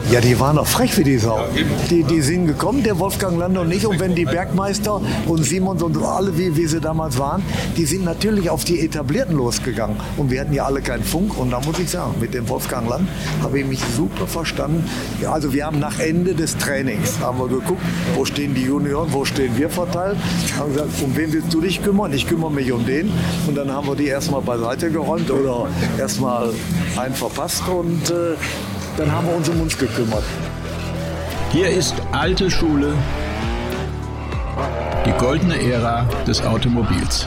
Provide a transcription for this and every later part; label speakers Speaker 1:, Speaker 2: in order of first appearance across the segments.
Speaker 1: Ja, die waren doch frech wie die Sau. Die sind gekommen, der Wolfgang Lande und ich, und wenn die Bergmeister und Simons und alle, wie sie damals waren, die sind natürlich auf die Etablierten losgegangen. Und wir hatten ja alle keinen Funk. Und da muss ich sagen, mit dem Wolfgang Land habe ich mich super verstanden. Ja, also wir haben nach Ende des Trainings, haben wir geguckt, wo stehen die Junioren, wo stehen wir verteilt. Haben gesagt, um wen willst du dich kümmern? Ich kümmere mich um den. Und dann haben wir die erstmal beiseite geräumt oder erstmal einen verpasst und dann haben wir uns um uns gekümmert.
Speaker 2: Hier ist alte Schule, die goldene Ära des Automobils.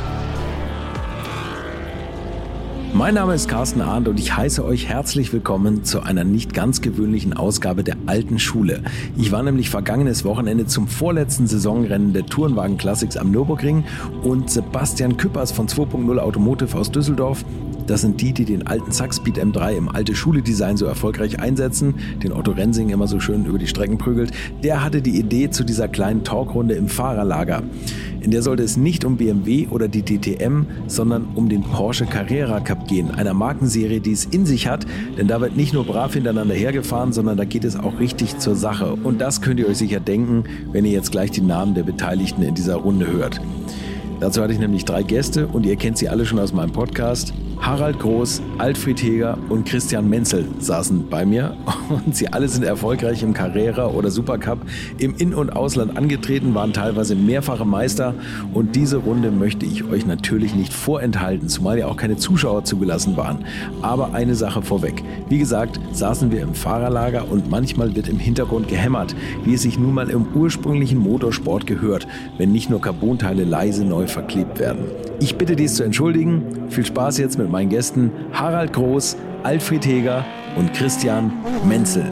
Speaker 3: Mein Name ist Carsten Arndt und ich heiße euch herzlich willkommen zu einer nicht ganz gewöhnlichen Ausgabe der alten Schule. Ich war nämlich vergangenes Wochenende zum vorletzten Saisonrennen der Tourenwagen Classics am Nürburgring und Sebastian Küppers von 2.0 Automotive aus Düsseldorf, das sind die den alten Zackspeed M3 im alte Schule-Design so erfolgreich einsetzen, den Otto Rensing immer so schön über die Strecken prügelt, der hatte die Idee zu dieser kleinen Talkrunde im Fahrerlager. In der sollte es nicht um BMW oder die DTM, sondern um den Porsche Carrera Cup gehen, einer Markenserie, die es in sich hat, denn da wird nicht nur brav hintereinander hergefahren, sondern da geht es auch richtig zur Sache. Und das könnt ihr euch sicher denken, wenn ihr jetzt gleich die Namen der Beteiligten in dieser Runde hört. Dazu hatte ich nämlich 3 Gäste und ihr kennt sie alle schon aus meinem Podcast. Harald Groß, Alfred Heger und Christian Menzel saßen bei mir und sie alle sind erfolgreich im Carrera oder Supercup im In- und Ausland angetreten, waren teilweise mehrfache Meister und diese Runde möchte ich euch natürlich nicht vorenthalten, zumal ja auch keine Zuschauer zugelassen waren. Aber eine Sache vorweg. Wie gesagt, saßen wir im Fahrerlager und manchmal wird im Hintergrund gehämmert, wie es sich nun mal im ursprünglichen Motorsport gehört, wenn nicht nur Carbonteile leise neu verklebt werden. Ich bitte dies zu entschuldigen. Viel Spaß jetzt mit meinen Gästen Harald Groß, Alfred Heger und Christian Menzel.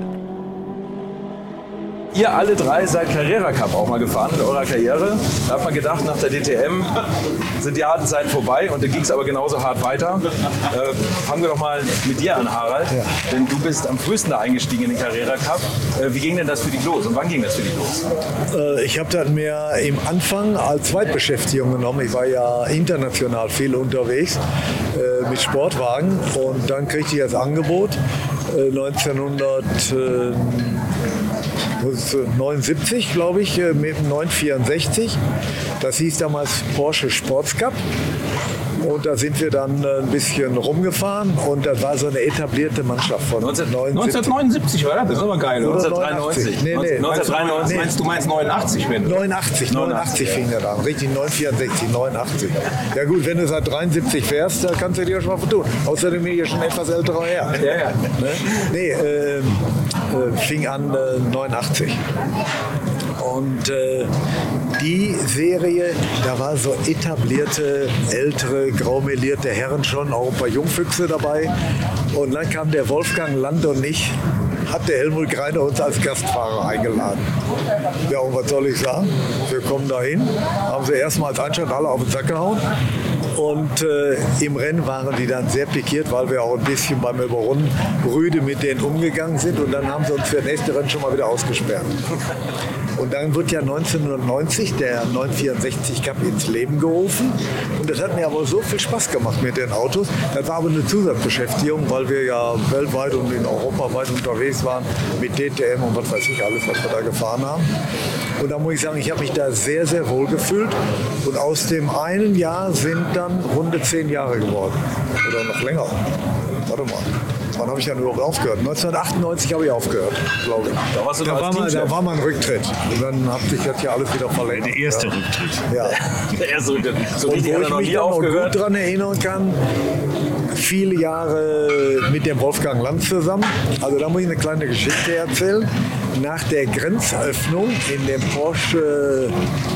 Speaker 3: Ihr alle 3 seid Carrera Cup auch mal gefahren in eurer Karriere. Da hat man gedacht, nach der DTM sind die harten Zeiten vorbei und dann ging es aber genauso hart weiter. Fangen wir doch mal mit dir an, Harald. Ja. Denn du bist am frühesten da eingestiegen in den Carrera Cup. Wie ging denn das für dich los und wann ging das für dich los?
Speaker 1: Ich habe das mir im Anfang als Zweitbeschäftigung genommen. Ich war ja international viel unterwegs mit Sportwagen und dann kriegte ich das Angebot 1979, glaube ich, mit dem 964. Das hieß damals Porsche Sports Cup. Und da sind wir dann ein bisschen rumgefahren und das war so eine etablierte Mannschaft von
Speaker 2: 1979 war das? Das ist aber geil. 1993.
Speaker 1: Nee.
Speaker 2: 1993 du meinst 89, wenn du.
Speaker 1: 89 fing das an. Richtig, 964, 89. Ja gut, wenn du seit 73 fährst, da kannst du dir schon mal vertun. Außerdem bin ich ja schon etwas älterer Herr.
Speaker 2: Ja.
Speaker 1: Nee, fing an 89. Und die Serie, da war so etablierte, ältere, graumelierte Herren schon, auch ein paar Jungfüchse dabei. Und dann kam der Wolfgang Land und ich, hat der Helmut Greiner uns als Gastfahrer eingeladen. Ja, und was soll ich sagen? Wir kommen da hin, haben sie erstmal als Einstand alle auf den Sack gehauen. Und im Rennen waren die dann sehr pikiert, weil wir auch ein bisschen beim Überrunden rüde mit denen umgegangen sind. Und dann haben sie uns für das nächste Rennen schon mal wieder ausgesperrt. Und dann wird ja 1990 der 964 Cup ins Leben gerufen. Und das hat mir aber so viel Spaß gemacht mit den Autos. Das war aber eine Zusatzbeschäftigung, weil wir ja weltweit und in Europa weit unterwegs waren mit DTM und was weiß ich alles, was wir da gefahren haben. Und da muss ich sagen, ich habe mich da sehr, sehr wohl gefühlt. Und aus dem einen Jahr sind dann runde 10 Jahre geworden. Oder noch länger. Warte mal. Wann habe ich dann überhaupt aufgehört? 1998 habe ich aufgehört, glaube ich. Da war mein Rücktritt. Und dann hat sich das ja alles wieder verlängert.
Speaker 4: Der erste Rücktritt.
Speaker 1: Ja.
Speaker 2: Der erste Rücktritt. So richtig
Speaker 1: und wo ich mich noch gut daran erinnern kann, viele Jahre mit dem Wolfgang Land zusammen. Also da muss ich eine kleine Geschichte erzählen. Nach der Grenzöffnung in dem Porsche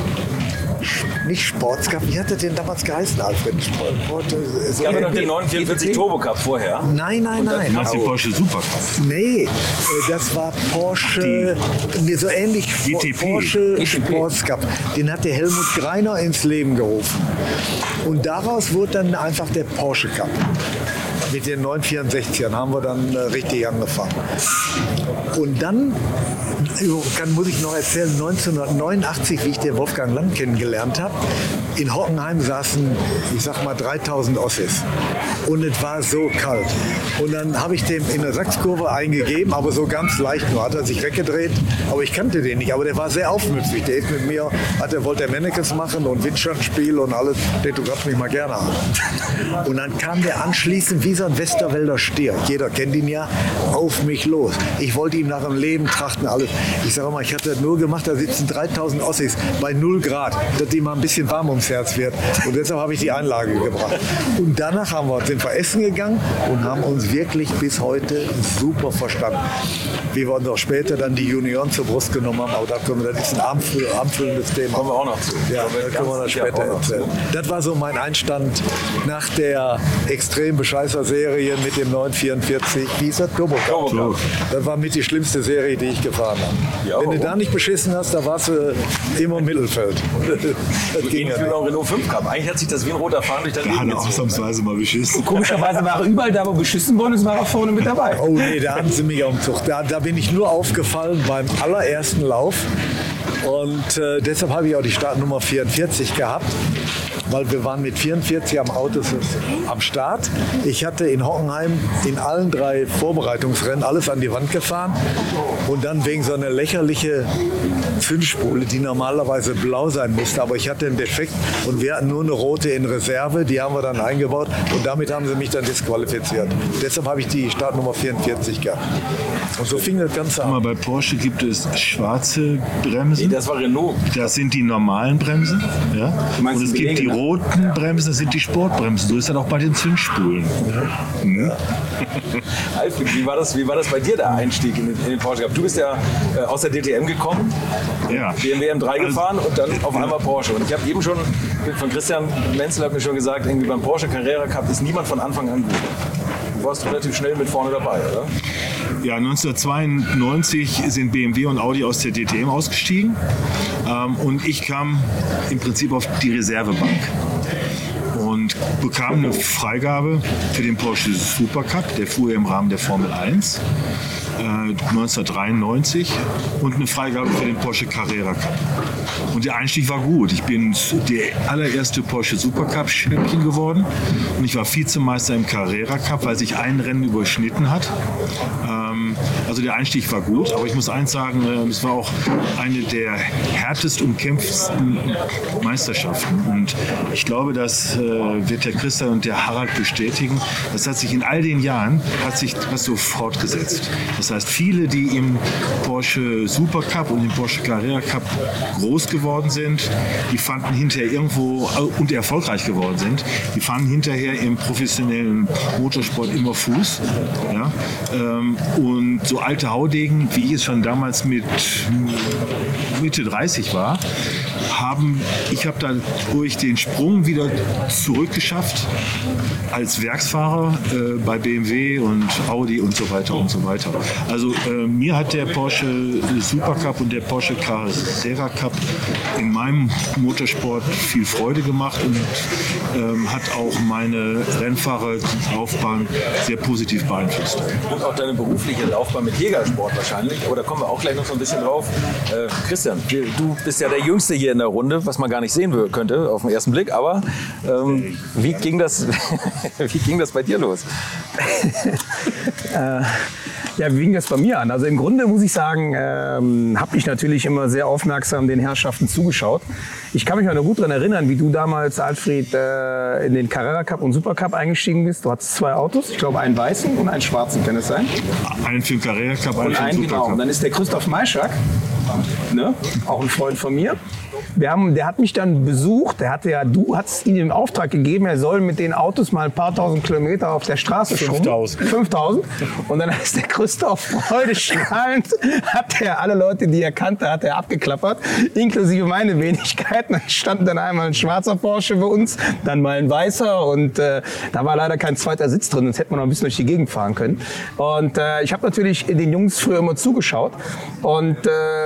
Speaker 1: nicht Sports Cup, wie hat das denn damals geheißen, Alfred?
Speaker 2: Es gab ja noch den 944 Turbo Cup vorher.
Speaker 1: Nein.
Speaker 4: Du hast den Porsche Supercup.
Speaker 1: Nee, das war Porsche, so ähnlich Porsche Sports Cup. Den hat der Helmut Greiner ins Leben gerufen. Und daraus wurde dann einfach der Porsche Cup. mit den 964ern haben wir dann richtig angefangen. Und dann muss ich noch erzählen, 1989, wie ich den Wolfgang Land kennengelernt habe, in Hockenheim saßen, ich sag mal, 3000 Ossis. Und es war so kalt. Und dann habe ich dem in der Sachskurve eingegeben, aber so ganz leicht nur. Hat er sich weggedreht, aber ich kannte den nicht. Aber der war sehr aufmüpfig. Der ist mit mir, wollte Mannequins machen und Windschattenspiel und alles. Der gab mich mal gerne an. Und dann kam der anschließend wie so ein Westerwälder Stier. Jeder kennt ihn ja, auf mich los. Ich wollte ihm nach dem Leben trachten, alles. Ich sage mal, ich hatte das nur gemacht, da sitzen 3000 Ossis bei 0 Grad, dass die mal ein bisschen warm ums Herz wird. Und deshalb habe ich die Einlage gebracht. Und danach sind wir essen gegangen und haben uns wirklich bis heute super verstanden. Wie wir uns auch später dann die Junioren zur Brust genommen haben, aber das ist ein abfüllendes Thema.
Speaker 2: Kommen wir auch noch zu.
Speaker 1: Ja, da können wir dann später erzählen. Das war so mein Einstand nach der extrem bescheißer Serie mit dem 944. Wie ist das? Turbo Cup. Das war mit die schlimmste Serie, die ich gefahren habe. Ja, wenn du da nicht beschissen hast, da warst du immer im Mittelfeld.
Speaker 2: Das ging ja auch Renault 5 Cup. Eigentlich hat sich das wie ein roter Faden durch das Leben gezogen.
Speaker 4: Ausnahmsweise mal beschissen.
Speaker 5: Komischerweise war er überall da, wo beschissen worden ist, war er vorne mit dabei.
Speaker 1: Oh nee, da hatten sie mich auf dem Zug. Da bin ich nur aufgefallen beim allerersten Lauf. Und deshalb habe ich auch die Startnummer 44 gehabt. Weil wir waren mit 44 am Start. Ich hatte in Hockenheim in allen 3 Vorbereitungsrennen alles an die Wand gefahren und dann wegen so einer lächerlichen Zündspule, die normalerweise blau sein musste, aber ich hatte einen Defekt und wir hatten nur eine rote in Reserve, die haben wir dann eingebaut und damit haben sie mich dann disqualifiziert. Deshalb habe ich die Startnummer 44 gehabt. Und so fing das Ganze an.
Speaker 4: Bei Porsche gibt es schwarze Bremsen.
Speaker 2: Nee, das war Renault.
Speaker 4: Das sind die normalen Bremsen. Ja? Und es gibt die roten Bremsen, das sind die Sportbremsen. So ist das auch bei den Zündspulen. Ja. Mhm.
Speaker 2: Alfred, wie war das bei dir, der Einstieg in den Porsche Cup? Du bist ja aus der DTM gekommen, BMW M3 gefahren und dann auf einmal Porsche. Und ich habe eben schon von Christian Menzel hat mir schon gesagt, irgendwie beim Porsche Carrera Cup ist niemand von Anfang an gut. Du warst relativ schnell mit vorne dabei, oder?
Speaker 4: Ja, 1992 sind BMW und Audi aus der DTM ausgestiegen und ich kam im Prinzip auf die Reservebank und bekam eine Freigabe für den Porsche Supercup, der fuhr im Rahmen der Formel 1. 1993 und eine Freigabe für den Porsche Carrera Cup. Und der Einstieg war gut. Ich bin der allererste Porsche Supercup Champion geworden und ich war Vizemeister im Carrera Cup, weil sich ein Rennen überschnitten hat. Also der Einstieg war gut, aber ich muss eins sagen, es war auch eine der härtest umkämpftesten Meisterschaften. Und ich glaube, das wird der Christian und der Harald bestätigen. Das hat sich in all den Jahren was so fortgesetzt. Das heißt, viele, die im Porsche Supercup und im Porsche Carrera Cup groß geworden sind, die fanden hinterher irgendwo und erfolgreich geworden sind, die fanden hinterher im professionellen Motorsport immer Fuß. Ja? Und so alte Haudegen, wie ich es schon damals mit Mitte 30 war, ich habe dann durch den Sprung wieder zurückgeschafft als Werksfahrer bei BMW und Audi und so weiter und so weiter. Also mir hat der Porsche Supercup und der Porsche Carrera Cup in meinem Motorsport viel Freude gemacht und hat auch meine Rennfahrerlaufbahn sehr positiv beeinflusst.
Speaker 2: Und auch deine berufliche Laufbahn mit Jägersport wahrscheinlich, aber da kommen wir auch gleich noch so ein bisschen drauf. Christian, du bist ja der Jüngste hier in der Runde, was man gar nicht sehen könnte auf den ersten Blick, aber wie ging das bei dir los?
Speaker 5: Ja, wie ging das bei mir an? Also im Grunde muss ich sagen, habe ich natürlich immer sehr aufmerksam den Herrschaften zugeschaut. Ich kann mich noch gut daran erinnern, wie du damals, Alfred, in den Carrera Cup und Supercup eingestiegen bist. Du hattest 2 Autos, ich glaube einen weißen und einen schwarzen, kann es sein?
Speaker 4: Einen für den Carrera Cup, einen für den Supercup.
Speaker 5: Genau. Und dann ist der Christoph Maischak, ne? Auch ein Freund von mir. Der hat mich dann besucht, du hast ihm den Auftrag gegeben, er soll mit den Autos mal ein paar tausend Kilometer auf der Straße schrubben. 5000. Und dann ist der Christoph freudestrahlend hat er alle Leute, die er kannte, hat er abgeklappert, inklusive meine Wenigkeiten. Da stand dann einmal ein schwarzer Porsche bei uns, dann mal ein weißer und da war leider kein zweiter Sitz drin, sonst hätte man noch ein bisschen durch die Gegend fahren können. Und ich habe natürlich den Jungs früher immer zugeschaut und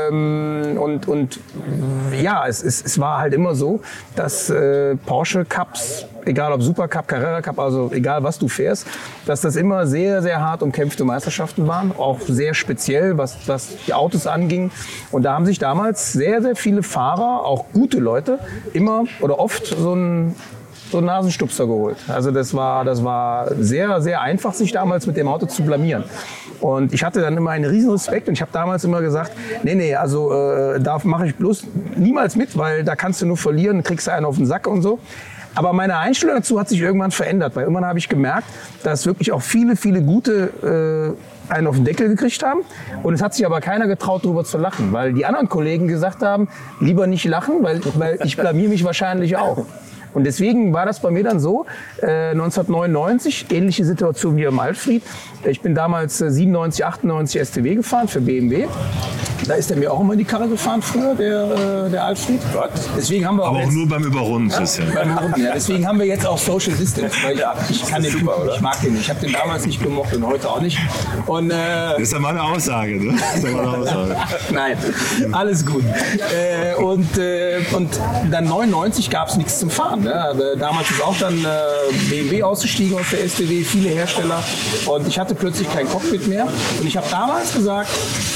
Speaker 5: ja, es war halt immer so, dass Porsche Cups, egal ob Supercup, Carrera Cup, also egal was du fährst, dass das immer sehr, sehr hart umkämpfte Meisterschaften waren, auch sehr speziell, was die Autos anging. Und da haben sich damals sehr, sehr viele Fahrer, auch gute Leute, immer oder oft so einen Nasenstupser geholt. Also das war sehr, sehr einfach, sich damals mit dem Auto zu blamieren. Und ich hatte dann immer einen riesen Respekt und ich habe damals immer gesagt, nee, also da mache ich bloß niemals mit, weil da kannst du nur verlieren, kriegst du einen auf den Sack und so. Aber meine Einstellung dazu hat sich irgendwann verändert, weil irgendwann habe ich gemerkt, dass wirklich auch viele, viele gute einen auf den Deckel gekriegt haben. Und es hat sich aber keiner getraut, darüber zu lachen, weil die anderen Kollegen gesagt haben, lieber nicht lachen, weil ich blamier mich wahrscheinlich auch. Und deswegen war das bei mir dann so, 1999, ähnliche Situation wie im Alfred. Ich bin damals 97, 98 STW gefahren für BMW. Da ist er mir auch immer in die Karre gefahren früher, der Alfred. Deswegen haben wir
Speaker 4: aber auch nur beim Überrunden, Christian.
Speaker 5: Beim Überrunden, ja. Deswegen haben wir jetzt auch Social Distance. Weil ich kann den super, oder? Ich mag den nicht. Ich habe den damals nicht gemocht und heute auch nicht. Und, das
Speaker 4: ist ja mal eine Aussage, ne? Das ist ja mal eine Aussage.
Speaker 5: Nein, alles gut. Und dann 99 gab es nichts zum Fahren. Ne? Damals ist auch dann BMW ausgestiegen aus der STW, viele Hersteller. Und ich hatte plötzlich kein Cockpit mehr. Und ich habe damals gesagt,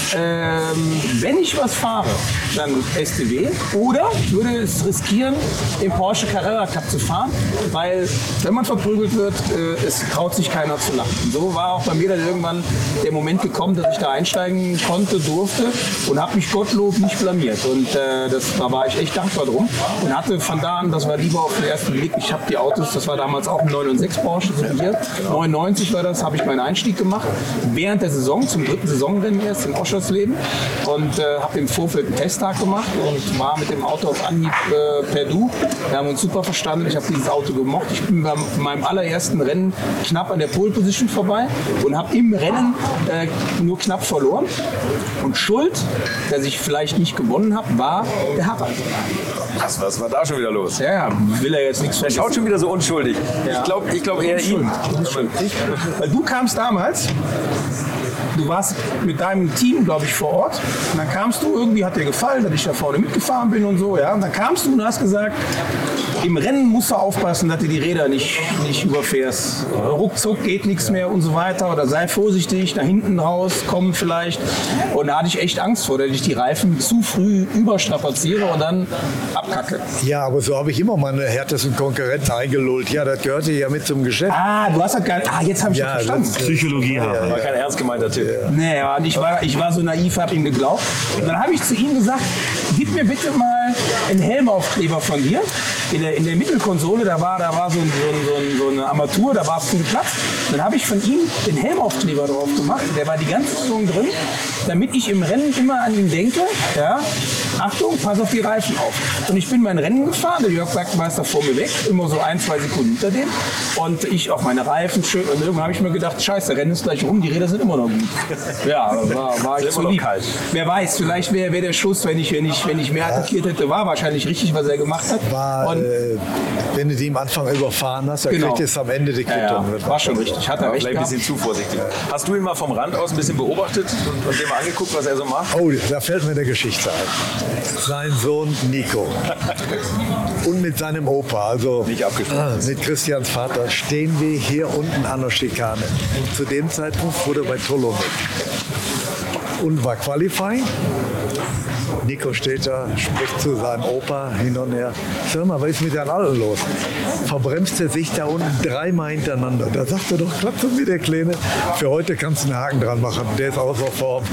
Speaker 5: wenn ich was fahre, dann STW oder würde es riskieren, im Porsche Carrera Cup zu fahren, weil wenn man verprügelt wird, es traut sich keiner zu lachen. Und so war auch bei mir dann irgendwann der Moment gekommen, dass ich da einsteigen konnte, durfte und habe mich Gottlob nicht blamiert. Und da war ich echt dankbar drum und hatte von da an, das war lieber auf den ersten Blick, ich habe die Autos, das war damals auch ein 996 Porsche, so hier, 99 war das, habe ich meinen Einstieg gemacht, während der Saison, zum 3. Saisonrennen erst in Oschersleben. Und habe im Vorfeld einen Testtag gemacht und war mit dem Auto auf Anhieb per Du. Wir haben uns super verstanden. Ich habe dieses Auto gemocht. Ich bin bei meinem allerersten Rennen knapp an der Pole Position vorbei und habe im Rennen nur knapp verloren. Und schuld, dass ich vielleicht nicht gewonnen habe, war der Harald.
Speaker 2: Was war da schon wieder los?
Speaker 5: Ja, will er jetzt nichts
Speaker 2: vergessen. Er schaut schon wieder so unschuldig. Ja. Ich glaube eher ihn.
Speaker 5: Weil du kamst damals, du warst mit deinem Team, glaube ich, vor Ort. Und dann kamst du, irgendwie hat dir gefallen, dass ich da vorne mitgefahren bin und so. Ja? Und dann kamst du und hast gesagt, im Rennen musst du aufpassen, dass du die Räder nicht überfährst. Ruckzuck geht nichts mehr und so weiter. Oder sei vorsichtig, da hinten raus kommen vielleicht. Und da hatte ich echt Angst vor, dass ich die Reifen zu früh überstrapaziere und dann abkacke.
Speaker 1: Ja, aber so habe ich immer meine härtesten Konkurrenten eingelullt. Ja, das gehörte ja mit zum Geschäft.
Speaker 5: Ah, du hast das gar nicht. Ah, jetzt habe ich das verstanden.
Speaker 4: Psychologie haben.
Speaker 2: War kein ernst gemeinter Tipp.
Speaker 5: Nee, und ich war so naiv, habe ihm geglaubt. Und dann habe ich zu ihm gesagt, gib mir bitte mal einen Helmaufkleber von dir. In der Mittelkonsole, da war so eine Armatur, da war viel Platz. Dann habe ich von ihm den Helmaufkleber drauf gemacht. Der war die ganze Saison drin, damit ich im Rennen immer an ihn denke. Ja, Achtung, pass auf die Reifen auf. Und ich bin mein Rennen gefahren, der Jörg Bergmeister vor mir weg, immer so 1-2 Sekunden hinter dem. Und ich auch meine Reifen schön. Und irgendwann habe ich mir gedacht, scheiße, Rennen ist gleich rum, die Räder sind immer noch gut. Ja, war ich so lieb. Wer weiß, vielleicht wäre der Schuss, wenn ich mehr attackiert hätte, war wahrscheinlich richtig, was er gemacht hat.
Speaker 1: Wenn du die am Anfang überfahren hast, dann kriegt es am Ende die Quittung.
Speaker 5: Ja, war schon richtig. Hat er recht
Speaker 2: vielleicht ein bisschen zu vorsichtig. Hast du ihn mal vom Rand aus ein bisschen beobachtet und dir mal angeguckt, was er so macht?
Speaker 1: Oh, da fällt mir eine Geschichte ein. Sein Sohn Nico und mit seinem Opa, also mit Christians Vater, stehen wir hier unten an der Schikane. Und zu dem Zeitpunkt wurde bei Tolomek und war Qualifying. Nico steht da, spricht zu seinem Opa hin und her. Sag mal, was ist mit den Alten los? Verbremst er sich da unten 3-mal hintereinander. Da sagt er doch, klappt das mit der Kleine. Für heute kannst du einen Haken dran machen, der ist außer Form.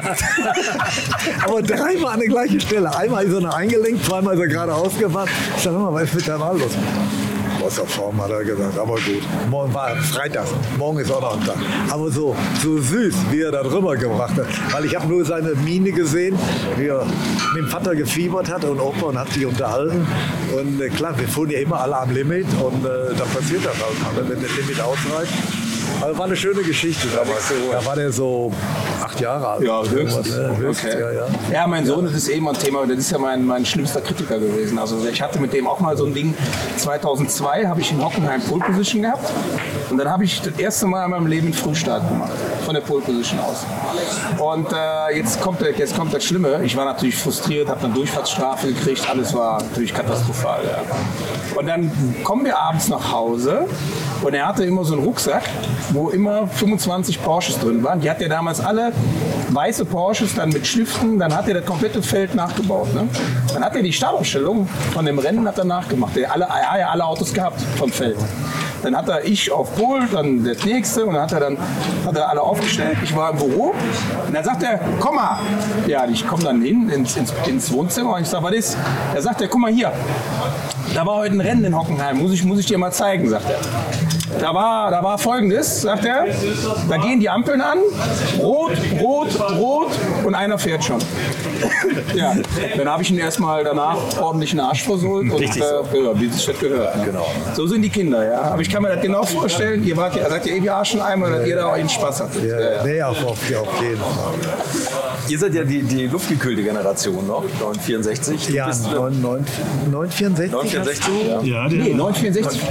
Speaker 1: Aber 3-mal an der gleichen Stelle. Einmal ist er noch eingelenkt, 2-mal ist er gerade ausgefahren. Sag mal, was ist mit den Alten los? Außer Form, hat er gesagt. Aber gut, morgen war Freitag, morgen ist auch noch ein Tag. Aber so süß, wie er da drüber gebracht hat. Weil ich habe nur seine Miene gesehen, wie er mit dem Vater gefiebert hat und Opa und hat sich unterhalten. Und klar, wir fuhren ja immer alle am Limit und da passiert das halt. Wenn das Limit ausreicht, Also war eine schöne Geschichte damals. Da war der so 8 Jahre alt.
Speaker 5: Ja, höchstens.
Speaker 1: Höchstens,
Speaker 5: Okay.
Speaker 1: ja.
Speaker 5: Ja, mein Sohn, das ist eben ein Thema, das ist ja mein schlimmster Kritiker gewesen. Also ich hatte mit dem auch mal so ein Ding, 2002 habe ich in Hockenheim Pole Position gehabt und dann habe ich das erste Mal in meinem Leben einen Frühstart gemacht, von der Pole Position aus. Und jetzt kommt das Schlimme, ich war natürlich frustriert, habe eine Durchfahrtsstrafe gekriegt, alles war natürlich katastrophal. Ja. Und dann kommen wir abends nach Hause und er hatte immer so einen Rucksack, wo immer 25 Porsches drin waren. Die hat er damals alle weiße Porsches dann mit Stiften, dann hat er das komplette Feld nachgebaut. Ne? Dann hat er die Startaufstellung von dem Rennen hat er nachgemacht. Er hat alle Autos gehabt vom Feld. Dann hat ich auf Pole, dann das nächste und dann hat er alle aufgestellt. Ich war im Büro und dann sagt er, komm mal. Ja, ich komme dann hin ins Wohnzimmer und ich sage, was ist? Er sagt, guck mal hier, da war heute ein Rennen in Hockenheim, muss ich dir mal zeigen, sagt er. Da war Folgendes, sagt er, da gehen die Ampeln an, rot, rot, rot und einer fährt schon. Ja, dann habe ich ihn erstmal danach ordentlich einen Arsch versohlt und wie es das gehört. Ne? Genau. So sind die Kinder, ja. Aber ich kann mir das genau vorstellen, ihr seid ja die Arscheneimer, dass ihr da auch einen Spaß habt.
Speaker 1: Nee, auf jeden Fall.
Speaker 2: Ihr seid ja die luftgekühlte Generation noch, 964.
Speaker 1: Ja, 964.
Speaker 2: 964?
Speaker 4: Ja,
Speaker 5: Nee, 964,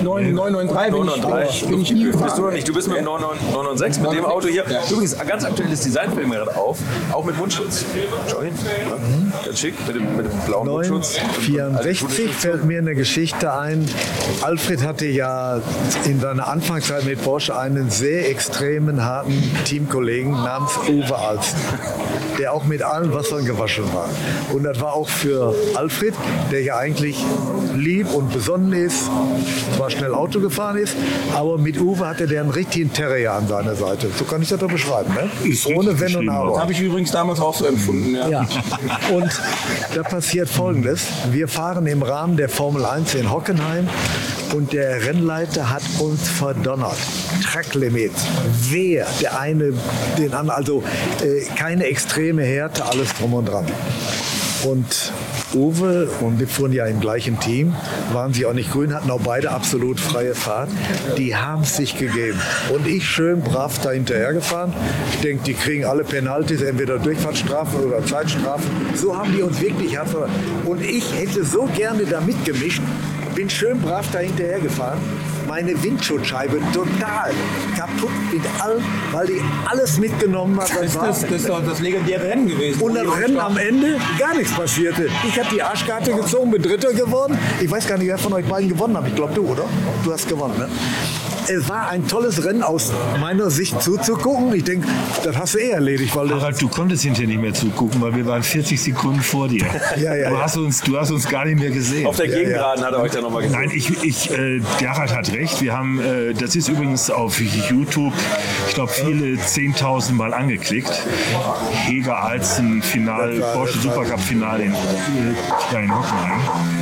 Speaker 5: 993 bin ich nie gefahren.
Speaker 2: Bist du noch nicht? Du bist mit dem 996 mit dem Auto hier. Übrigens, ein ganz aktuelles Design fällt mir gerade auf, auch mit Mundschutz. Schau hin. Ganz schick, mit dem blauen Mundschutz.
Speaker 1: 964 fällt mir eine Geschichte ein. Alfred hatte ja in seiner Anfangszeit mit Porsche einen sehr extremen, harten Teamkollegen namens Uwe Alst, der auch mit allen Wassern gewaschen war. Und das war auch für Alfred, der ja eigentlich lieb und besonnen ist, zwar schnell Auto gefahren ist, aber mit Uwe hatte der einen richtigen Terrier an seiner Seite. So kann ich das doch beschreiben, ne?
Speaker 4: Ist
Speaker 1: Ohne Wenn und Aber.
Speaker 5: Das habe ich übrigens damals auch so empfunden. Ja.
Speaker 1: Ja. Und da passiert Folgendes. Wir fahren im Rahmen der Formel 1 in Hockenheim und der Rennleiter hat uns verdonnert. Tracklimit. Wer? Der eine, den anderen. Also keine extreme Härte, alles drum und dran. Und Uwe und wir fuhren ja im gleichen Team, waren sie auch nicht grün, hatten auch beide absolut freie Fahrt. Die haben es sich gegeben. Und ich schön brav da hinterher gefahren. Ich denke, die kriegen alle Penalties, entweder Durchfahrtsstrafen oder Zeitstrafen. So haben die uns wirklich hart verloren. Und ich hätte so gerne da mitgemischt. Bin schön brav da hinterher gefahren. Meine Windschutzscheibe total kaputt mit allem, weil die alles mitgenommen hat.
Speaker 5: Das ist doch das legendäre Rennen gewesen.
Speaker 1: Und das Rennen am Ende gar nichts passierte. Ich habe die Arschkarte gezogen, bin Dritter geworden. Ich weiß gar nicht, wer von euch beiden gewonnen hat. Ich glaube du, oder? Du hast gewonnen, ne? Es war ein tolles Rennen aus meiner Sicht zuzugucken. Ich denke, das hast du eh erledigt. Weil
Speaker 4: Harald, du konntest hinterher nicht mehr zugucken, weil wir waren 40 Sekunden vor dir. Du hast uns gar nicht mehr gesehen.
Speaker 2: Auf der Gegengraden hat er euch da nochmal gesehen.
Speaker 4: Nein, der Harald hat recht. Wir haben, das ist übrigens auf YouTube, ich glaube, viele 10.000 Mal angeklickt. Heger Alzen Final, Porsche Supercup Finale in Hockenheim.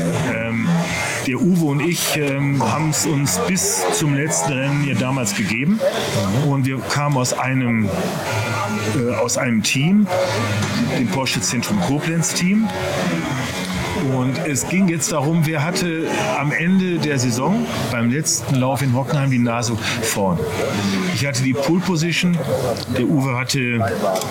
Speaker 4: Der Uwe und ich haben es uns bis zum letzten Rennen hier damals gegeben. Und wir kamen aus einem Team, dem Porsche Zentrum Koblenz Team. Und es ging jetzt darum, wer hatte am Ende der Saison beim letzten Lauf in Hockenheim die Nase vorn. Ich hatte die Pole Position, der Uwe hatte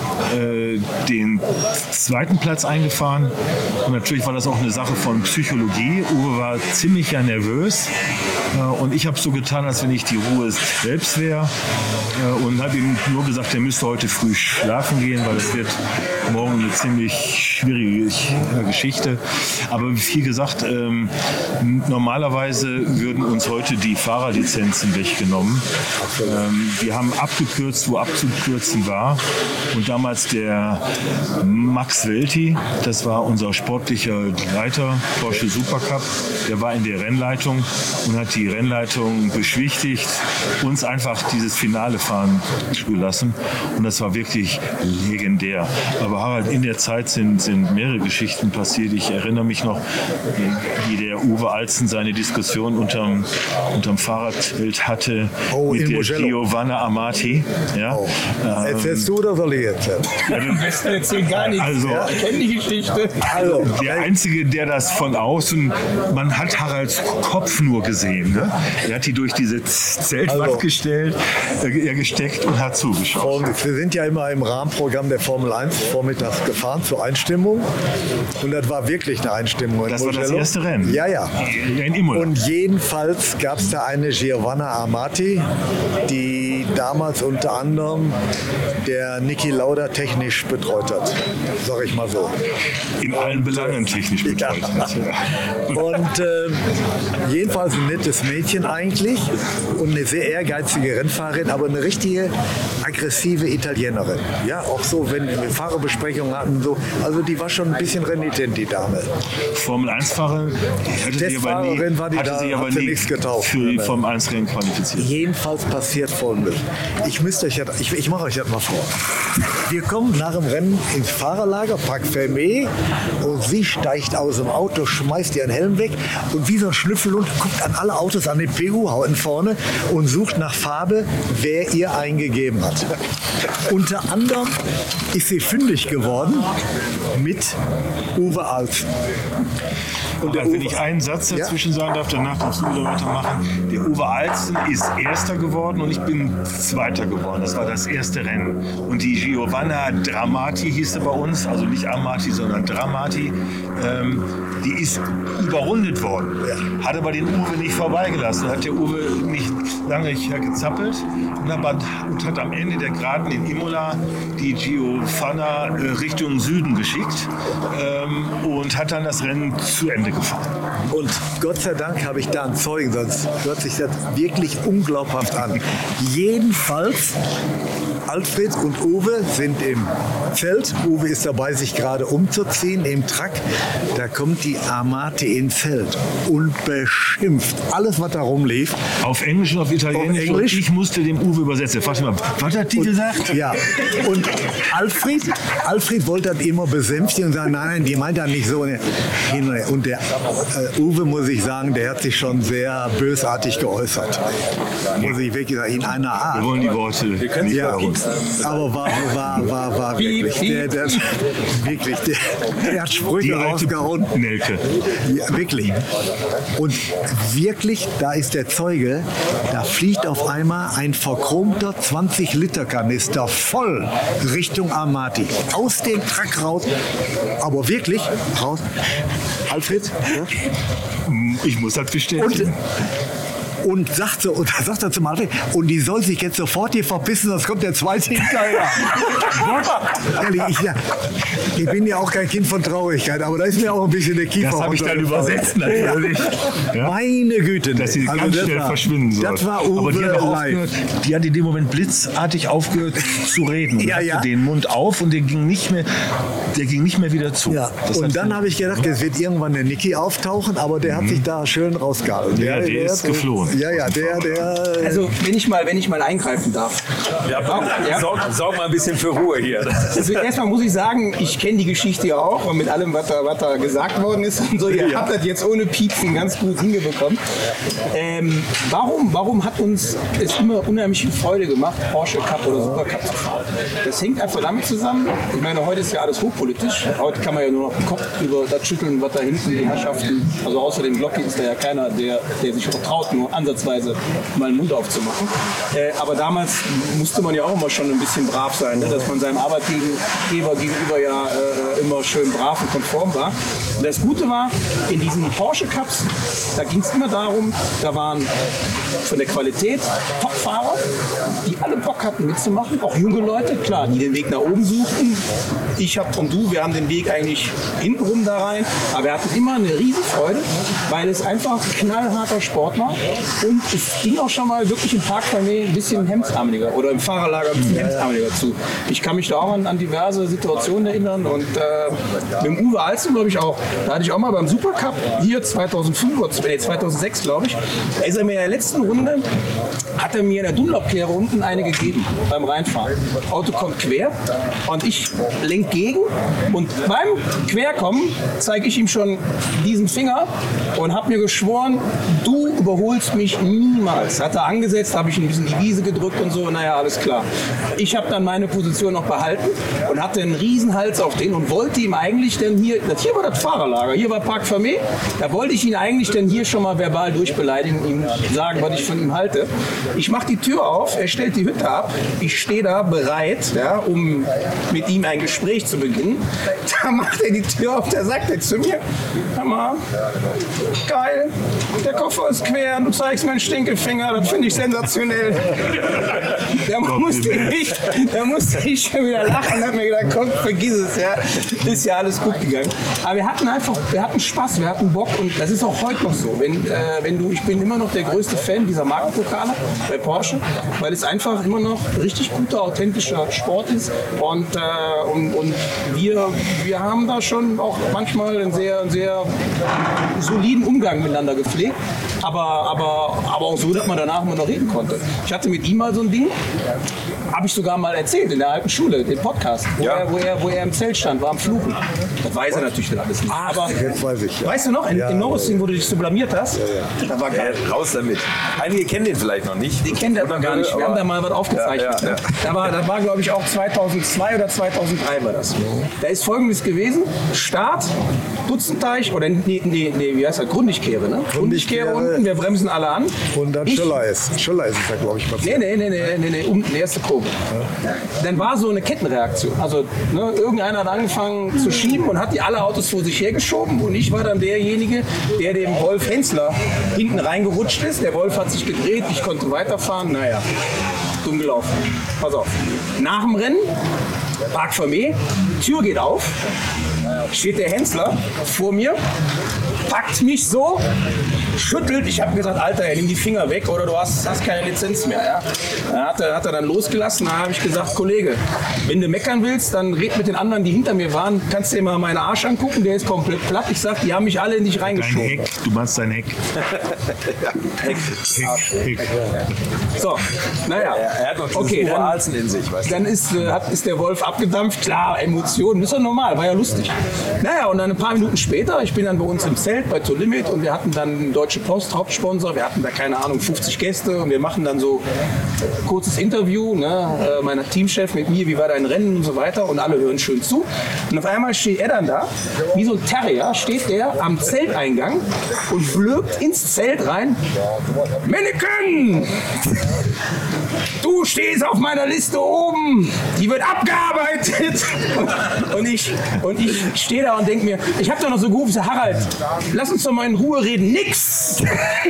Speaker 4: den zweiten Platz eingefahren und natürlich war das auch eine Sache von Psychologie. Uwe war ziemlich nervös und ich habe so getan, als wenn ich die Ruhe selbst wäre und habe ihm nur gesagt, er müsste heute früh schlafen gehen, weil es wird morgen eine ziemlich schwierige Geschichte. Aber wie viel gesagt, normalerweise würden uns heute die Fahrerlizenzen weggenommen. Wir haben abgekürzt, wo abzukürzen war. Und damals der Max Welti, das war unser sportlicher Leiter, Porsche Supercup, der war in der Rennleitung und hat die Rennleitung beschwichtigt, uns einfach dieses Finale fahren zu lassen. Und das war wirklich legendär. Aber Harald, in der Zeit sind mehrere Geschichten passiert. Ich erinnere mich mich noch, wie der Uwe Alzen seine Diskussion unterm Fahrradbild hatte mit der Giovanna Amati. Ja?
Speaker 1: Erzählst du oder soll ich erzählen?
Speaker 5: Am besten erzählen gar nichts.
Speaker 4: Also,
Speaker 5: ich kenne die Geschichte.
Speaker 1: Also,
Speaker 4: der Einzige, der das von außen, man hat Haralds Kopf nur gesehen. Ne? Er hat die durch diese Zeltwand gesteckt und hat zugeschaut.
Speaker 1: Und wir sind ja immer im Rahmenprogramm der Formel 1 vormittags gefahren zur Einstimmung. Und das war wirklich eine Einstimmung.
Speaker 4: Das war das erste Rennen?
Speaker 1: Ja, ja.
Speaker 4: In Imola.
Speaker 1: Und jedenfalls gab es da eine Giovanna Amati, die damals unter anderem der Niki Lauda technisch betreut hat. Sag ich mal so.
Speaker 4: In allen Belangen technisch betreut hat.
Speaker 1: Und jedenfalls ein nettes Mädchen eigentlich und eine sehr ehrgeizige Rennfahrerin, aber eine richtige aggressive Italienerin. Ja, auch so, wenn wir Fahrerbesprechungen hatten, so, also die war schon ein bisschen renitent, die Dame.
Speaker 4: Formel-1-Fahrerin hatte sie aber nie
Speaker 1: nichts getauft.
Speaker 4: Für die Formel-1-Rennen qualifiziert.
Speaker 1: Jedenfalls passiert Folgendes. Ich mache euch das mal vor. Wir kommen nach dem Rennen ins Fahrerlager, Parc Fermé, und sie steigt aus dem Auto, schmeißt ihren Helm weg und wie so ein Schnüffelhund guckt an alle Autos an den PU-Hauten vorne und sucht nach Farbe, wer ihr eingegeben hat. Unter anderem ist sie fündig geworden mit Uwe Alzen.
Speaker 4: Und wenn ich einen Satz dazwischen sagen darf, danach darfst du wieder weitermachen. Der Uwe Alzen ist Erster geworden und ich bin Zweiter geworden. Das war das erste Rennen. Und die Giovanna Dramati hieß sie bei uns, also nicht Amati, sondern Dramati, die ist überrundet worden. Hat aber den Uwe nicht vorbeigelassen. Hat der Uwe nicht lange gezappelt und hat am Ende der Geraden in Imola die Giovanna Richtung Süden geschickt und hat dann das Rennen zu Ende gefahren.
Speaker 1: Und Gott sei Dank habe ich da einen Zeugen, sonst hört sich das wirklich unglaubhaft an. Jedenfalls, Alfred und Uwe sind im Feld. Uwe ist dabei, sich gerade umzuziehen im Truck. Da kommt die Amati ins Feld und beschimpft alles, was da rumlief.
Speaker 4: Auf Englisch und auf Italienisch. Und ich musste dem Uwe übersetzen. Frag mal, was hat die gesagt?
Speaker 1: Ja, und Alfred wollte das immer besänftigen und sagen, nein, die meint das nicht so. Und der Uwe, muss ich sagen, der hat sich schon sehr bösartig geäußert. Muss ich wirklich sagen, in einer Art.
Speaker 4: Wir wollen die Worte.
Speaker 2: Wir können
Speaker 1: ja, aber war wirklich. Der hat Sprüche rausgehauen.
Speaker 4: Nelke.
Speaker 1: Ja, wirklich. Und wirklich, da ist der Zeuge, da fliegt auf einmal ein verchromter 20-Liter-Kanister voll Richtung Amati. Aus dem Truck raus. Aber wirklich raus. Alfred? Ja?
Speaker 4: Ich muss das bestätigen.
Speaker 1: Und sagt er zum Alfred, und die soll sich jetzt sofort hier verpissen, sonst kommt der Zweite hinterher. Ehrlich, ich bin ja auch kein Kind von Traurigkeit, aber da ist mir auch ein bisschen der Kiefer.
Speaker 4: Das habe ich dann übersetzt natürlich.
Speaker 1: Ja. Meine Güte.
Speaker 4: Dass sie ganz schnell verschwinden soll.
Speaker 1: Das war Uwe
Speaker 4: aber die hat in dem Moment blitzartig aufgehört zu reden. Und hatte den Mund auf und der ging nicht mehr wieder zu.
Speaker 1: Ja. Und dann habe ich gedacht, es wird irgendwann der Niki auftauchen, aber der hat sich da schön rausgehalten.
Speaker 4: Der ist geflohen.
Speaker 1: Ja, der.
Speaker 5: Also, wenn ich mal eingreifen darf.
Speaker 2: Sorg mal ein bisschen für Ruhe hier.
Speaker 5: Also, erstmal muss ich sagen, ich kenne die Geschichte ja auch und mit allem, was da gesagt worden ist und so. Ihr habt das jetzt ohne Piepsen ganz gut hingebekommen. Warum hat uns es immer unheimlich viel Freude gemacht, Porsche Cup oder Super Cup zu fahren? Das hängt einfach damit zusammen. Ich meine, heute ist ja alles hochpolitisch. Heute kann man ja nur noch den Kopf über das schütteln, was da hinten die Herrschaften, also außer dem Glocki ist da ja keiner, der sich auch traut, nur ansatzweise mal den Mund aufzumachen. Aber damals musste man ja auch immer schon ein bisschen brav sein, ne? Dass man seinem Arbeitgeber gegenüber ja immer schön brav und konform war. Und das Gute war, in diesen Porsche Cups, da ging es immer darum, da waren von der Qualität Topfahrer, die alle Bock hatten mitzumachen, auch junge Leute, klar, die den Weg nach oben suchten. Ich und du, wir haben den Weg eigentlich hintenrum da rein, aber wir hatten immer eine riesen Freude, weil es einfach knallharter Sport war. Und es ging auch schon mal wirklich im Parkfamie ein bisschen hemdsärmeliger oder im Fahrerlager ein bisschen hemdsärmeliger zu. Ich kann mich da auch an diverse Situationen erinnern und mit dem Uwe Alzen, glaube ich, auch. Da hatte ich auch mal beim Supercup hier 2006, glaube ich. Da ist er mir in der letzten Runde, hat er mir in der Dunlop-Kehre unten eine gegeben beim Reinfahren. Auto kommt quer und ich lenke gegen und beim Querkommen zeige ich ihm schon diesen Finger und habe mir geschworen, du überholst mich niemals. Hat er angesetzt, habe ich ein bisschen die Wiese gedrückt und so, naja, alles klar. Ich habe dann meine Position noch behalten und hatte einen riesen Hals auf den und wollte ihm eigentlich denn hier war das Fahrerlager, hier war Parkfamie, da wollte ich ihn eigentlich denn hier schon mal verbal durchbeleidigen, ihm sagen, was ich von ihm halte. Ich mache die Tür auf, er stellt die Hütte ab, ich stehe da bereit, ja, um mit ihm ein Gespräch zu beginnen. Da macht er die Tür auf, da sagt er zu mir, hör mal, geil, der Koffer ist quer, du zeigst meinen Stinkefinger, das finde ich sensationell. Da musste ich schon wieder lachen und habe mir gedacht, komm, vergiss es, ja, ist ja alles gut gegangen. Aber wir hatten Spaß, wir hatten Bock und das ist auch heute noch so. Ich bin immer noch der größte Fan dieser Markenpokale bei Porsche, weil es einfach immer noch richtig guter, authentischer Sport ist und wir haben da schon auch manchmal einen sehr, sehr soliden Umgang miteinander gepflegt, aber auch so, dass man danach immer noch reden konnte. Ich hatte mit ihm mal so ein Ding, habe ich sogar mal erzählt in der alten Schule, den Podcast, wo er im Zelt stand, war am Fluchen. Das weiß er natürlich alles nicht. Aber
Speaker 1: jetzt weiß ich.
Speaker 5: Weißt du noch, in Norrising, wo du dich so blamiert hast?
Speaker 2: Ja. Da war geil. Raus damit. Einige kennen den vielleicht noch nicht.
Speaker 5: Die kennen das noch gar nicht. Wir haben da mal was aufgezeichnet. Ja. Da war glaube ich, auch 2002 oder 2003 war das. Da ist Folgendes gewesen. Start, Dutzenteich, oder wie heißt das? Grundigkehre, ne? Grundigkehre unten, wir bremsen alle an.
Speaker 1: Und dann Schöller ist es da, glaube ich, passiert.
Speaker 5: Nee, unten, erste Kurve. Ja. Dann war so eine Kettenreaktion. Also irgendeiner hat angefangen zu schieben und hat die alle Autos vor sich hergeschoben und ich war dann derjenige, der dem Wolf Hensler hinten reingerutscht ist. Der Wolf hat sich gedreht, ich konnte weiterfahren. Naja, dumm gelaufen. Pass auf. Nach dem Rennen, Parkfamie, Tür geht auf, steht der Hensler vor mir, packt mich so, schüttelt. Ich habe gesagt, Alter, nimm die Finger weg oder du hast keine Lizenz mehr. Ja? Da hat er dann losgelassen. Da habe ich gesagt, Kollege, wenn du meckern willst, dann red mit den anderen, die hinter mir waren. Kannst du dir mal meinen Arsch angucken, der ist komplett platt. Ich sag, die haben mich alle nicht reingeschoben.
Speaker 4: Dein Heck, du meinst dein Heck.
Speaker 5: Heck. So, naja.
Speaker 2: Er hat noch dieses Alzen in sich. Weißt du?
Speaker 5: Dann ist der Wolf abgedampft. Klar, Emotionen, ist doch normal, war ja lustig. Naja, und dann ein paar Minuten später, ich bin dann bei uns im Zelt bei To Limit und wir hatten dann Deutsche Post, Hauptsponsor, wir hatten da, keine Ahnung, 50 Gäste und wir machen dann so ein kurzes Interview, ne, meiner Teamchef mit mir, wie war dein Rennen und so weiter und alle hören schön zu. Und auf einmal steht er dann da, wie so ein Terrier, steht der am Zelteingang und blökt ins Zelt rein. Menneken! Du stehst auf meiner Liste oben, die wird abgearbeitet. Und ich stehe da und denke mir, ich habe doch noch so gerufen, Harald, lass uns doch mal in Ruhe reden. Nix!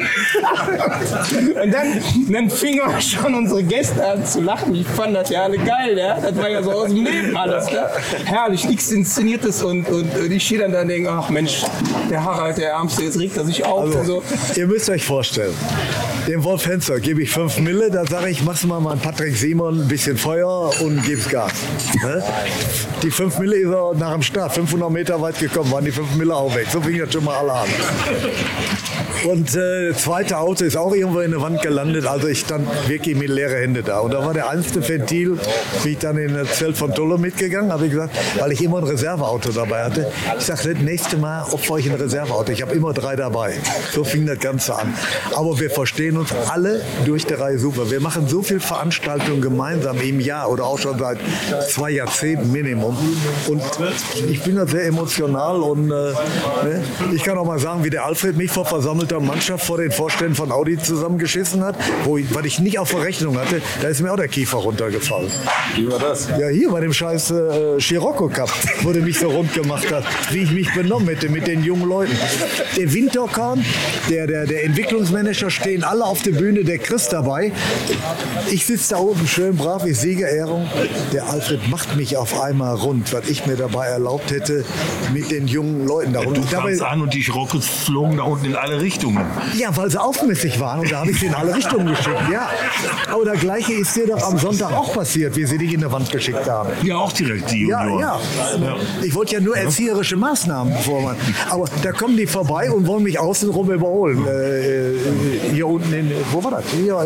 Speaker 5: Und dann fingen schon unsere Gäste an zu lachen. Ich fand das ja alle geil, ja? Das war ja so aus dem Leben alles. Ja? Herrlich, nichts Inszeniertes und ich stehe dann da und denke, ach Mensch, der Harald, der Ärmste, jetzt regt er sich auf.
Speaker 1: Also,
Speaker 5: und so.
Speaker 1: Ihr müsst euch vorstellen, dem Wolf Hensler gebe ich 5 Mille, da sage ich, mach's mal an Patrick Simon ein bisschen Feuer und gib's Gas. Ne? Die 5 Mille ist er nach dem Start 500 Meter weit gekommen, waren die 5 Mille auch weg. So fing das schon mal alle an. Und zweite Auto ist auch irgendwo in der Wand gelandet, also ich stand wirklich mit leeren Händen da. Und da war der einzige Ventil, bin ich dann in das Zelt von Tolle mitgegangen, habe ich gesagt, weil ich immer ein Reserveauto dabei hatte. Ich sagte, das nächste Mal opfere ich ein Reserveauto. Ich habe immer 3 dabei. So fing das Ganze an. Aber wir verstehen uns alle durch die Reihe super. Wir machen so viele Veranstaltungen gemeinsam im Jahr oder auch schon seit 2 Jahrzehnten Minimum. Und ich bin da sehr emotional und ich kann auch mal sagen, wie der Alfred mich vor versammelter Mannschaft vor den Vorständen von Audi zusammengeschissen hat, weil ich nicht auf der Rechnung hatte, da ist mir auch der Kiefer runtergefallen.
Speaker 2: Wie war das?
Speaker 1: Ja, hier bei dem scheiß Scirocco Cup, wo der mich so rund gemacht hat, wie ich mich benommen hätte mit den jungen Leuten. Der Winterkorn, der Entwicklungsmanager stehen alle auf der Bühne, der Chris dabei. Ich sitze da oben schön brav, ich Siegerehrung. Der Alfred macht mich auf einmal rund, was ich mir dabei erlaubt hätte mit den jungen Leuten da.
Speaker 4: Du kamst an und die Scirocco's flogen da unten in alle Richtungen. Richtungen.
Speaker 1: Ja, weil sie aufmüssig waren und da habe ich sie in alle Richtungen geschickt, ja. Aber das Gleiche ist dir doch am Sonntag auch passiert, wie sie dich in der Wand geschickt haben.
Speaker 4: Ja, auch direkt die Junioren.
Speaker 1: Ja. Ich wollte ja nur erzieherische Maßnahmen vormachen. Aber da kommen die vorbei und wollen mich außenrum überholen. Hier unten wo war das?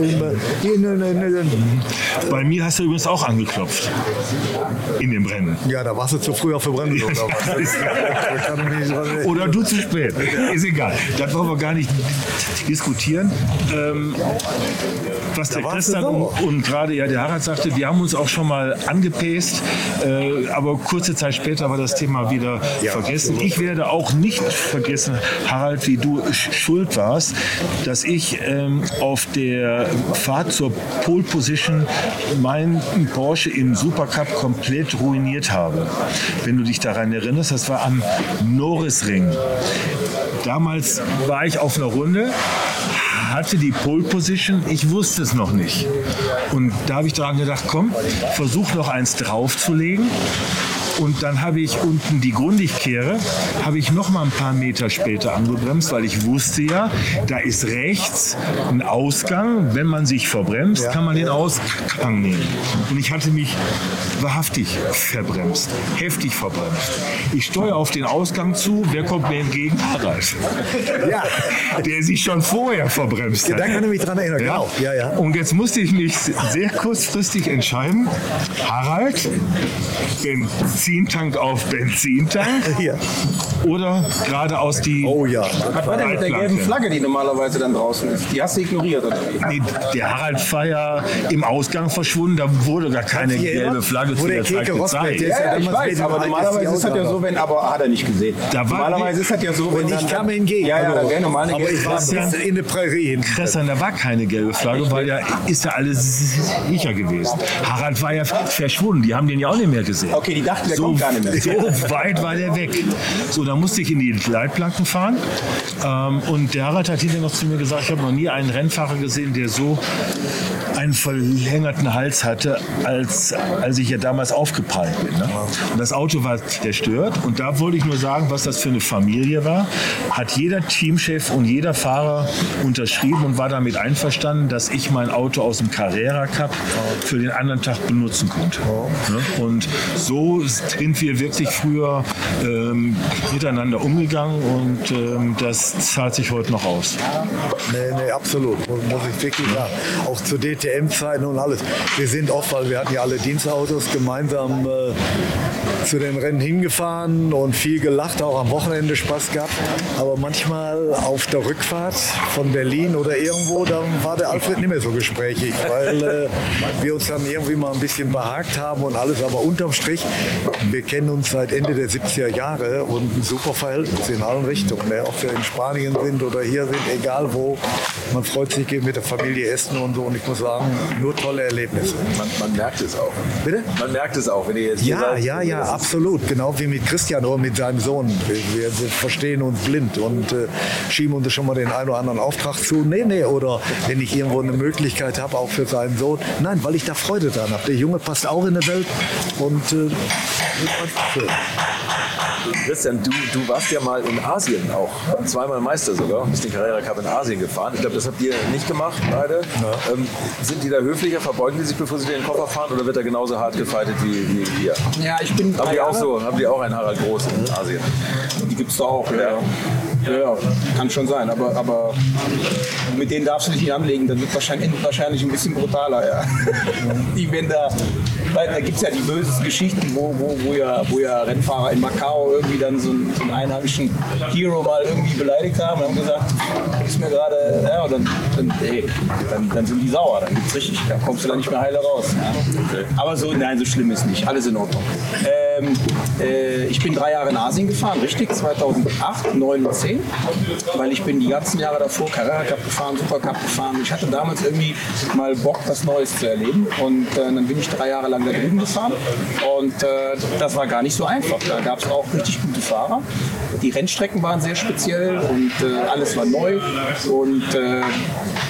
Speaker 4: Bei mir hast du übrigens auch angeklopft. In dem Rennen.
Speaker 1: Ja, da warst du zu früh auf der Bremse.
Speaker 4: Oder du zu spät. Ist egal. Das wollen wir gar nicht diskutieren. Was der Christian und gerade der Harald sagte, wir haben uns auch schon mal angepäst, aber kurze Zeit später war das Thema wieder vergessen. Ich werde auch nicht vergessen, Harald, wie du schuld warst, dass ich auf der Fahrt zur Pole Position meinen Porsche im Supercup komplett ruiniert habe. Wenn du dich daran erinnerst, das war am Norrisring. Damals war ich auf einer Runde, hatte die Pole Position, ich wusste es noch nicht. Und da habe ich daran gedacht, komm, versuch noch eins draufzulegen. Und dann habe ich unten die Grundigkehre, habe ich noch mal ein paar Meter später angebremst, weil ich wusste ja, da ist rechts ein Ausgang. Wenn man sich verbremst, kann man den Ausgang nehmen. Und ich hatte mich wahrhaftig verbremst, heftig verbremst. Ich steuere auf den Ausgang zu, wer kommt mir entgegen? Harald.
Speaker 1: Ja.
Speaker 4: Der sich schon vorher verbremst hat.
Speaker 1: Da kann ich mich dran erinnern, genau. Ja.
Speaker 4: Und jetzt musste ich mich sehr kurzfristig entscheiden, Harald, Benzintank auf Benzintank oder geradeaus die...
Speaker 5: Oh ja. Was war denn mit der gelben Flagge, die normalerweise dann draußen ist? Die hast du ignoriert, oder?
Speaker 4: Nee, der Harald war ja im Ausgang verschwunden, da wurde gar keine gelbe Flagge zu der Zeit gezeigt.
Speaker 5: Ja, ich weiß, aber normalerweise ist das ja so, wenn... Aber hat er nicht gesehen. Normalerweise ist das ja so, wenn...
Speaker 1: Ich kam hingegen.
Speaker 5: Ja, da wäre normal eine gelbe
Speaker 1: Flagge. Aber ich war in der Prärie hin.
Speaker 4: Christian, da war keine gelbe Flagge, weil ja ist ja alles sicher gewesen. Harald war ja verschwunden, die haben den ja auch nicht mehr gesehen.
Speaker 5: Okay, die dachten, der kommt gar nicht mehr.
Speaker 4: So weit war der weg. So, da musste ich in die Leitplanken fahren. Und der Harald hat hinterher noch zu mir gesagt, ich habe noch nie einen Rennfahrer gesehen, der so einen verlängerten Hals hatte, als ich ja damals aufgeprallt bin. Ne? Und das Auto war zerstört. Und da wollte ich nur sagen, was das für eine Familie war. Hat jeder Teamchef und jeder Fahrer unterschrieben und war damit einverstanden, dass ich mein Auto aus dem Carrera Cup für den anderen Tag benutzen konnte. Ne? Und so sind wir wirklich früher miteinander umgegangen und das zahlt sich heute noch aus.
Speaker 1: Nee, absolut. Muss ich wirklich sagen. Auch zu DTM-Zeiten und alles. Wir sind oft, weil wir hatten ja alle Dienstautos gemeinsam zu den Rennen hingefahren und viel gelacht, auch am Wochenende Spaß gehabt. Aber manchmal auf der Rückfahrt von Berlin oder irgendwo, da war der Alfred nicht mehr so gesprächig, weil wir uns dann irgendwie mal ein bisschen behagt haben und alles. Aber unterm Strich, wir kennen uns seit Ende der 70er Jahre und ein super Verhältnis in allen Richtungen. Ne? Ob wir in Spanien sind oder hier sind, egal wo. Man freut sich, geht mit der Familie essen und so. Und ich muss sagen, nur tolle Erlebnisse.
Speaker 2: Man merkt es auch.
Speaker 1: Bitte?
Speaker 2: Man merkt es auch, wenn ihr jetzt hier seid.
Speaker 1: Ja, absolut. Genau wie mit Christian oder mit seinem Sohn. Wir verstehen uns blind und schieben uns schon mal den einen oder anderen Auftrag zu. Nee. Oder wenn ich irgendwo eine Möglichkeit habe, auch für seinen Sohn. Nein, weil ich da Freude dran habe. Der Junge passt auch in die Welt und schön.
Speaker 2: Christian, du warst ja mal in Asien auch. Zweimal Meister sogar. Bist den Carrera Cup in Asien gefahren. Ich glaube, das habt ihr nicht gemacht, beide. Ja. Sind die da höflicher? Verbeugen die sich, bevor sie den Koffer fahren? Oder wird er genauso hart gefeitet wie wir?
Speaker 5: Ja, ich bin...
Speaker 2: Haben die auch einen Harald Groß in Asien?
Speaker 5: Die gibt es da auch, ja. Ja, kann schon sein, aber mit denen darfst du dich nicht anlegen, dann wird wahrscheinlich ein bisschen brutaler, ja. Die, wenn da gibt es ja die bösesten Geschichten, wo ja Rennfahrer in Macau irgendwie dann so einen einheimischen Hero mal irgendwie beleidigt haben und haben gesagt, ist mir gerade, ja, und dann sind die sauer, dann gibt's richtig, dann kommst du da nicht mehr heile raus. Ja. Okay. Aber so schlimm ist nicht, alles in Ordnung. Ich bin 3 Jahre in Asien gefahren, richtig, 2008, 9 und 10, weil ich bin die ganzen Jahre davor Carrera Cup gefahren, Supercup gefahren. Ich hatte damals irgendwie mal Bock, was Neues zu erleben und dann bin ich 3 Jahre lang da drüben gefahren und das war gar nicht so einfach. Da gab es auch richtig gute Fahrer. Die Rennstrecken waren sehr speziell und alles war neu und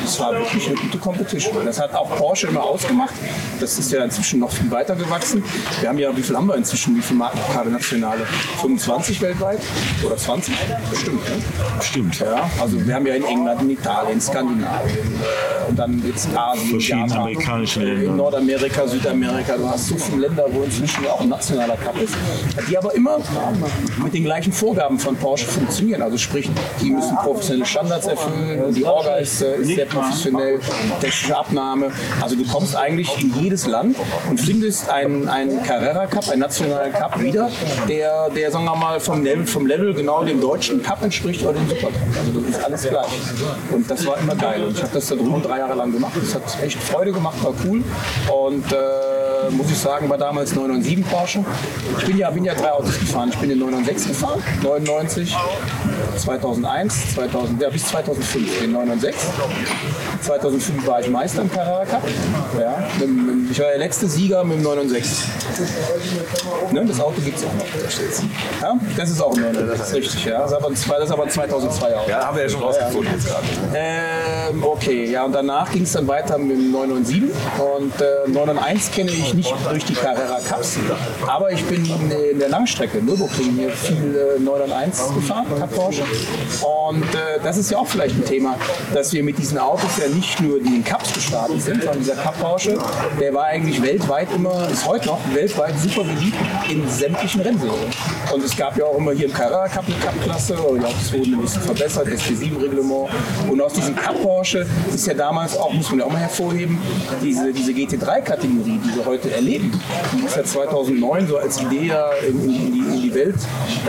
Speaker 5: das war wirklich eine gute Competition. Das hat auch Porsche immer ausgemacht. Das ist ja inzwischen noch viel weiter gewachsen. Wir haben ja, wie viel haben wir inzwischen? Wie viele Markenpokale nationale? 25 weltweit? Oder 20? Bestimmt, ne?
Speaker 4: Stimmt.
Speaker 5: Ja, also wir haben ja in England, in Italien, Skandinavien und dann jetzt Asien,
Speaker 4: verschiedene
Speaker 5: Japan,
Speaker 4: amerikanische Länder.
Speaker 5: in Nordamerika, Südamerika. Du hast so viele Länder, wo inzwischen auch ein nationaler Cup ist, die aber immer mit den gleichen Vorgaben von Porsche funktionieren. Also sprich, die müssen professionelle Standards erfüllen, die Orga ist sehr professionell, technische Abnahme. Also du kommst eigentlich in jedes Land und findest einen Carrera Cup, einen nationalen Cup wieder, der sagen wir mal vom Level genau dem deutschen Cup entspricht oder dem Supercup. Also das ist alles gleich. Und das war immer geil. Und ich habe das da drüben 3 Jahre lang gemacht. Das hat echt Freude gemacht, war cool. Und muss ich sagen, war damals 997 Porsche. Ich bin ja 3 Autos gefahren. Ich bin den 996 gefahren, 99, 2001, bis 2005 den 996. 2005 war ich Meister im Carrera Cup. Ja, ich war der letzte Sieger mit dem 996. Ne, das Auto gibt es auch noch. Ja, das ist auch ein 996, das ist richtig. Ja. Das ist aber ein 2002 Auto.
Speaker 2: Ja, haben wir ja schon rausgefunden jetzt gerade.
Speaker 5: Okay, ja, und danach ging es dann weiter mit dem 997. Und 991 kenne ich nicht durch die Carrera Cups, aber ich bin in der Langstrecke, Nürburgring, hier viel 991 gefahren, Cup Porsche. Und das ist ja auch vielleicht ein Thema, dass wir mit diesen Autos ja nicht nur in den Cups gestartet sind, sondern dieser Cup Porsche, der war eigentlich weltweit immer, ist heute noch weltweit super beliebt in sämtlichen Rennserien. Und es gab ja auch immer hier im Carrera Cup eine Cup-Klasse, und auch das wurde ein bisschen verbessert, SP7-Reglement. Und aus diesem Cup Porsche ist ja damals auch, muss man ja auch mal hervorheben, diese GT3-Kategorie, die wir heute erleben, die ist ja 2009 so als Idee ja in die Welt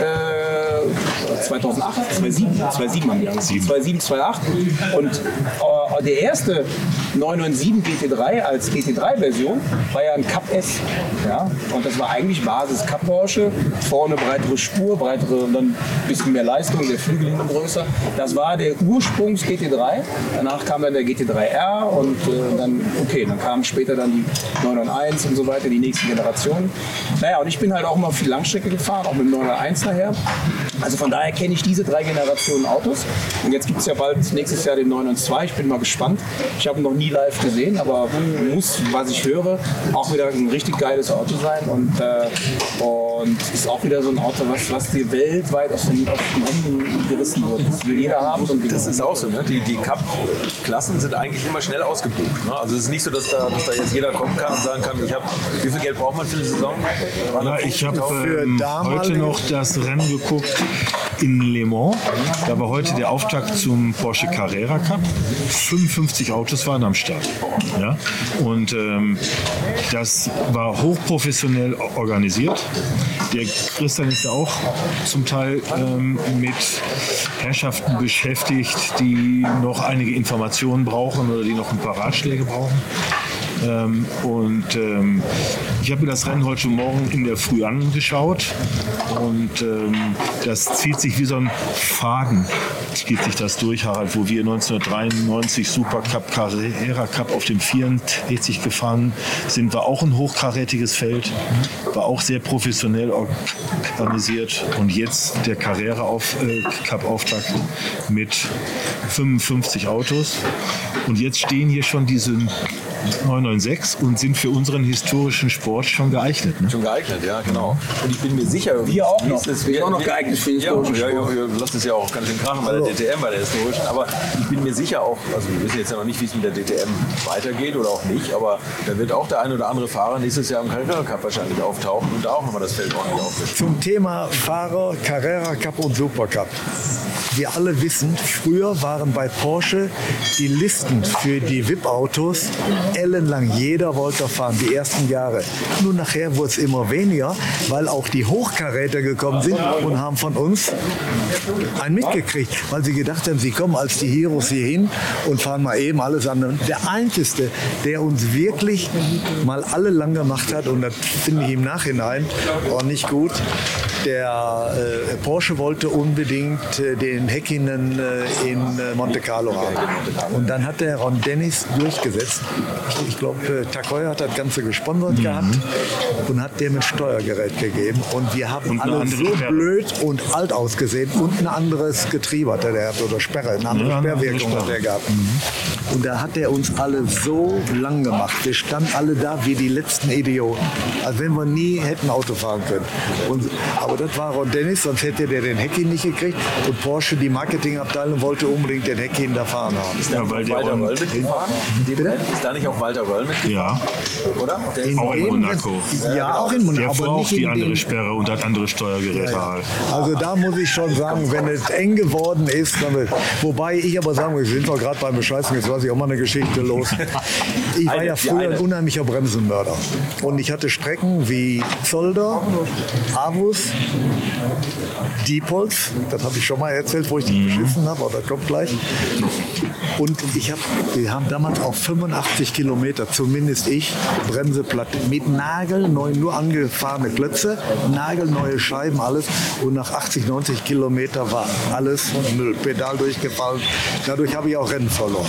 Speaker 5: 2008, 2007 haben die angefangen. 2007, 2008. Und der erste 997 GT3 als GT3-Version war ja ein Cup S. Ja? Und das war eigentlich Basis Cup Porsche. Vorne breitere Spur, und dann ein bisschen mehr Leistung, der Flügel hinten größer. Das war der Ursprungs GT3. Danach kam dann der GT3R und dann kamen später dann die 991 und so weiter, die nächsten Generationen. Naja, und ich bin halt auch immer viel Langstrecke gefahren, auch mit dem 991 nachher. Also von daher kenne ich diese 3 Generationen Autos. Und jetzt gibt es ja bald nächstes Jahr den 992. Ich bin mal gespannt. Ich habe ihn noch nie live gesehen, aber muss, was ich höre, auch wieder ein richtig geiles Auto sein. Und ist auch wieder so ein Auto, was dir weltweit aus den Händen gerissen wird. Das will jeder haben.
Speaker 2: Das ist auch so. Ne? Die Cup-Klassen sind eigentlich immer schnell ausgebucht. Ne? Also es ist nicht so, dass da jetzt jeder kommen kann und sagen kann, wie viel Geld braucht man für eine Saison?
Speaker 4: Ja, ich habe heute noch das Rennen geguckt in Le Mans. Da war heute der Auftakt zum Porsche Carrera Cup. 55 Autos waren am Start. Ja? Und das war hochprofessionell organisiert. Der Christian ist ja auch zum Teil mit Herrschaften beschäftigt, die noch einige Informationen brauchen oder die noch ein paar Ratschläge brauchen. Ich habe mir das Rennen heute Morgen in der Früh angeschaut und das zieht sich wie so ein Faden, zieht sich das durch, Harald, wo wir 1993 Supercup, Carrera Cup auf dem 44 gefahren sind, war auch ein hochkarätiges Feld, war auch sehr professionell organisiert und jetzt der Carrera Cup Auftakt mit 55 Autos und jetzt stehen hier schon diese 996 und sind für unseren historischen Sport schon geeignet. Ne?
Speaker 2: Schon geeignet, ja, genau. Und ich bin mir sicher,
Speaker 5: wir auch noch. Wir auch noch geeignet für den historischen Sport.
Speaker 2: Ja, lasst es ja auch ganz schön krachen bei der DTM, bei der historischen. Aber ich bin mir sicher auch, also wir wissen jetzt ja noch nicht, wie es mit der DTM weitergeht oder auch nicht, aber da wird auch der ein oder andere Fahrer nächstes Jahr im Carrera Cup wahrscheinlich auftauchen und da auch nochmal das Feld ordentlich aufwischen.
Speaker 1: Zum Thema Fahrer, Carrera Cup und Supercup. Wir alle wissen, früher waren bei Porsche die Listen für die VIP-Autos ellenlang. Jeder wollte fahren, die ersten Jahre. Nur nachher wurde es immer weniger, weil auch die Hochkaräter gekommen sind und haben von uns einen mitgekriegt, weil sie gedacht haben, sie kommen als die Heroes hier hin und fahren mal eben alles an. Der Einzige, der uns wirklich mal alle lang gemacht hat, und das finde ich im Nachhinein auch nicht gut, der Porsche wollte unbedingt den ein Häkkinen in Monte Carlo haben. Und dann hat der Ron Dennis durchgesetzt. Ich glaube, Takoya hat das Ganze gesponsert gehabt und hat dem ein Steuergerät gegeben. Und wir haben alle so blöd und alt ausgesehen und ein anderes Getriebe hatte der gehabt oder Sperre, eine andere Sperrwirkung hat der gehabt. Und da hat er uns alle so lang gemacht. Wir standen alle da wie die letzten Idioten. Als wenn wir nie hätten Auto fahren können. Aber das war Ron Dennis, sonst hätte der den Häkkinen nicht gekriegt. Und Porsche, die Marketingabteilung, wollte unbedingt den Häkkinen da fahren haben.
Speaker 2: Ist da nicht auch Walter Röll mitgefahren? Ist da nicht auch Walter Röll mitgefahren?
Speaker 4: Ja.
Speaker 2: Oder?
Speaker 4: Auch in Monaco.
Speaker 1: Ja, auch in Monaco.
Speaker 4: Der
Speaker 1: aber
Speaker 4: fuhr auch
Speaker 1: nicht
Speaker 4: die
Speaker 1: in
Speaker 4: andere
Speaker 1: den,
Speaker 4: Sperre und hat andere Steuergeräte.
Speaker 1: ja. Also da muss ich schon sagen, wenn es eng geworden ist, wobei ich aber sagen muss, wir sind doch gerade beim Bescheißen, jetzt lasse ich auch mal eine Geschichte los. Ich war ja früher ein unheimlicher Bremsenmörder. Und ich hatte Strecken wie Zolder, Avus, Diepholz, das habe ich schon mal erzählt, wo ich dich beschissen habe, aber das kommt gleich. Und wir haben damals auf 85 Kilometer, zumindest ich, Bremseplatte mit nagelneuen, nur angefahrene Klötze, nagelneue Scheiben, alles. Und nach 80, 90 Kilometer war alles Müll, Pedal durchgefallen. Dadurch habe ich auch Rennen verloren.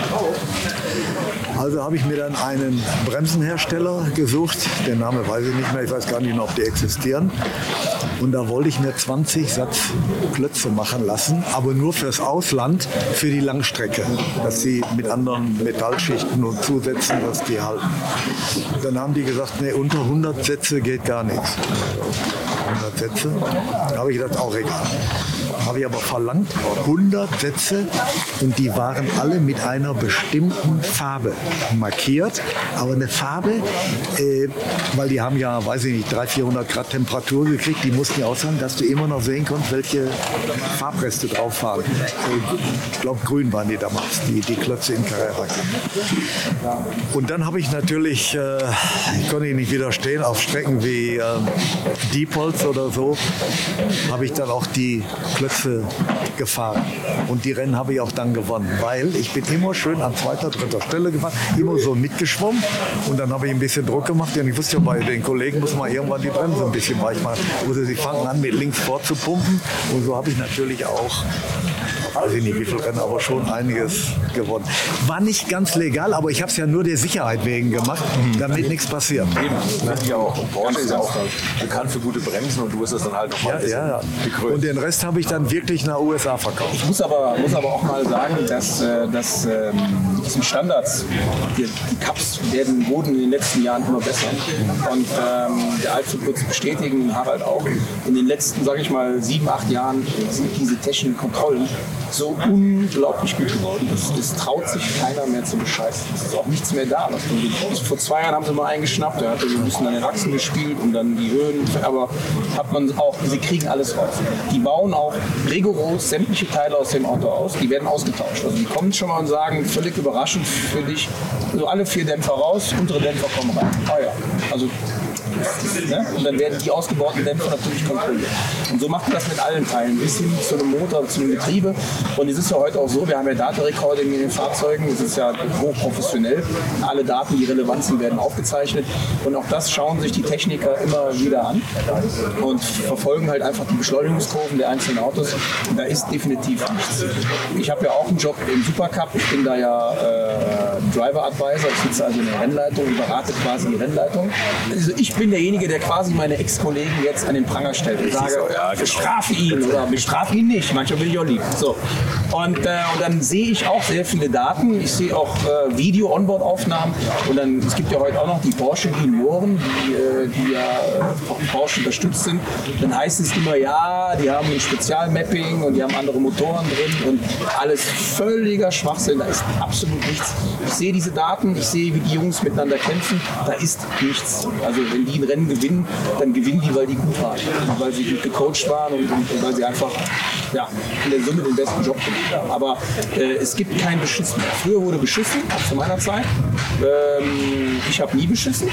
Speaker 1: Also habe ich mir dann einen Bremsenhersteller gesucht. Den Namen weiß ich nicht mehr, ich weiß gar nicht mehr, ob die existieren. Und da wollte ich mir 20 Satz Klötze machen lassen, aber nur fürs Ausland, für die Langstrecke, dass sie mit anderen Metallschichten und Zusätzen, dass die halten. Dann haben die gesagt, nee, unter 100 Sätze geht gar nichts. 100 Sätze, da habe ich gedacht, auch egal. Habe ich aber verlangt, 100 Sätze, und die waren alle mit einer bestimmten Farbe markiert. Aber eine Farbe, weil die haben ja, weiß ich nicht, 300, 400 Grad Temperatur gekriegt, die mussten ja aussagen, dass du immer noch sehen konntest, welche Farbreste drauf waren. Ich glaube, grün waren die damals, die Klötze in Carrera. Und dann habe ich natürlich, ich konnte nicht widerstehen, auf Strecken wie Diepholz oder so, habe ich dann auch die Klötze gefahren. Und die Rennen habe ich auch dann gewonnen, weil ich bin immer schön an 2., 3. Stelle gefahren, immer so mitgeschwommen, und dann habe ich ein bisschen Druck gemacht, und ich wusste ja, bei den Kollegen muss man irgendwann die Bremse ein bisschen weich machen. Also sie fangen an, mit links vorzupumpen, und so habe ich natürlich auch, weiß ich nicht wie viel Rennen, aber schon einiges gewonnen. War nicht ganz legal, aber ich habe es ja nur der Sicherheit wegen gemacht, damit nichts passiert.
Speaker 2: Eben, finde ich auch. Und Porsche ist ja auch bekannt für gute Bremsen, und du hast das dann halt nochmal gekrönt.
Speaker 1: Und den Rest habe ich dann wirklich nach USA verkauft.
Speaker 5: Ich muss aber auch mal sagen, dass diesen Standards, die Cups wurden in den letzten Jahren immer besser. Und der Alfred wird es bestätigen, Harald auch. In den letzten, sage ich mal, 7, 8 Jahren sind diese technischen Kontrollen so unglaublich gut geworden. Das traut sich keiner mehr zu bescheißen. Es ist auch nichts mehr da. Vor 2 Jahren haben sie mal eingeschnappt, da hat er so ein bisschen an den Achsen gespielt und dann die Höhen. Aber hat man auch, sie kriegen alles raus. Die bauen auch rigoros sämtliche Teile aus dem Auto aus. Die werden ausgetauscht. Also die kommen schon mal und sagen, völlig überraschend für dich, also alle 4 Dämpfer raus, untere Dämpfer kommen rein. Ah ja, also ne? Und dann werden die ausgebauten Dämpfer natürlich kontrolliert. Und so macht man das mit allen Teilen, bis hin zu einem Motor, zu einem Getriebe. Und es ist ja heute auch so, wir haben ja Data-Recording in den Fahrzeugen, das ist ja hochprofessionell. Alle Daten, die relevant sind, werden aufgezeichnet. Und auch das schauen sich die Techniker immer wieder an und verfolgen halt einfach die Beschleunigungskurven der einzelnen Autos. Und da ist definitiv nichts. Ich habe ja auch einen Job im Supercup, ich bin da ja Driver Advisor, ich sitze also in der Rennleitung und berate quasi die Rennleitung. Also ich bin derjenige, der quasi meine Ex-Kollegen jetzt an den Pranger stellt und sage, bestrafe ihn oder bestrafe ihn nicht. Manchmal bin ich auch lieb. So. Und dann sehe ich auch sehr viele Daten. Ich sehe auch Video-Onboard-Aufnahmen. Und dann, es gibt ja heute auch noch die Porsche-Junioren, die ja von Porsche unterstützt sind. Dann heißt es immer, ja, die haben ein Spezialmapping und die haben andere Motoren drin und alles völliger Schwachsinn. Da ist absolut nichts. Ich sehe diese Daten, ich sehe, wie die Jungs miteinander kämpfen. Da ist nichts. Also wenn die ein Rennen gewinnen, dann gewinnen die, weil die gut waren. Weil sie gut gecoacht waren und weil sie einfach in der Summe den besten Job gemacht haben. Aber es gibt kein Beschissen mehr. Früher wurde beschissen, zu meiner Zeit. Ich habe nie beschissen.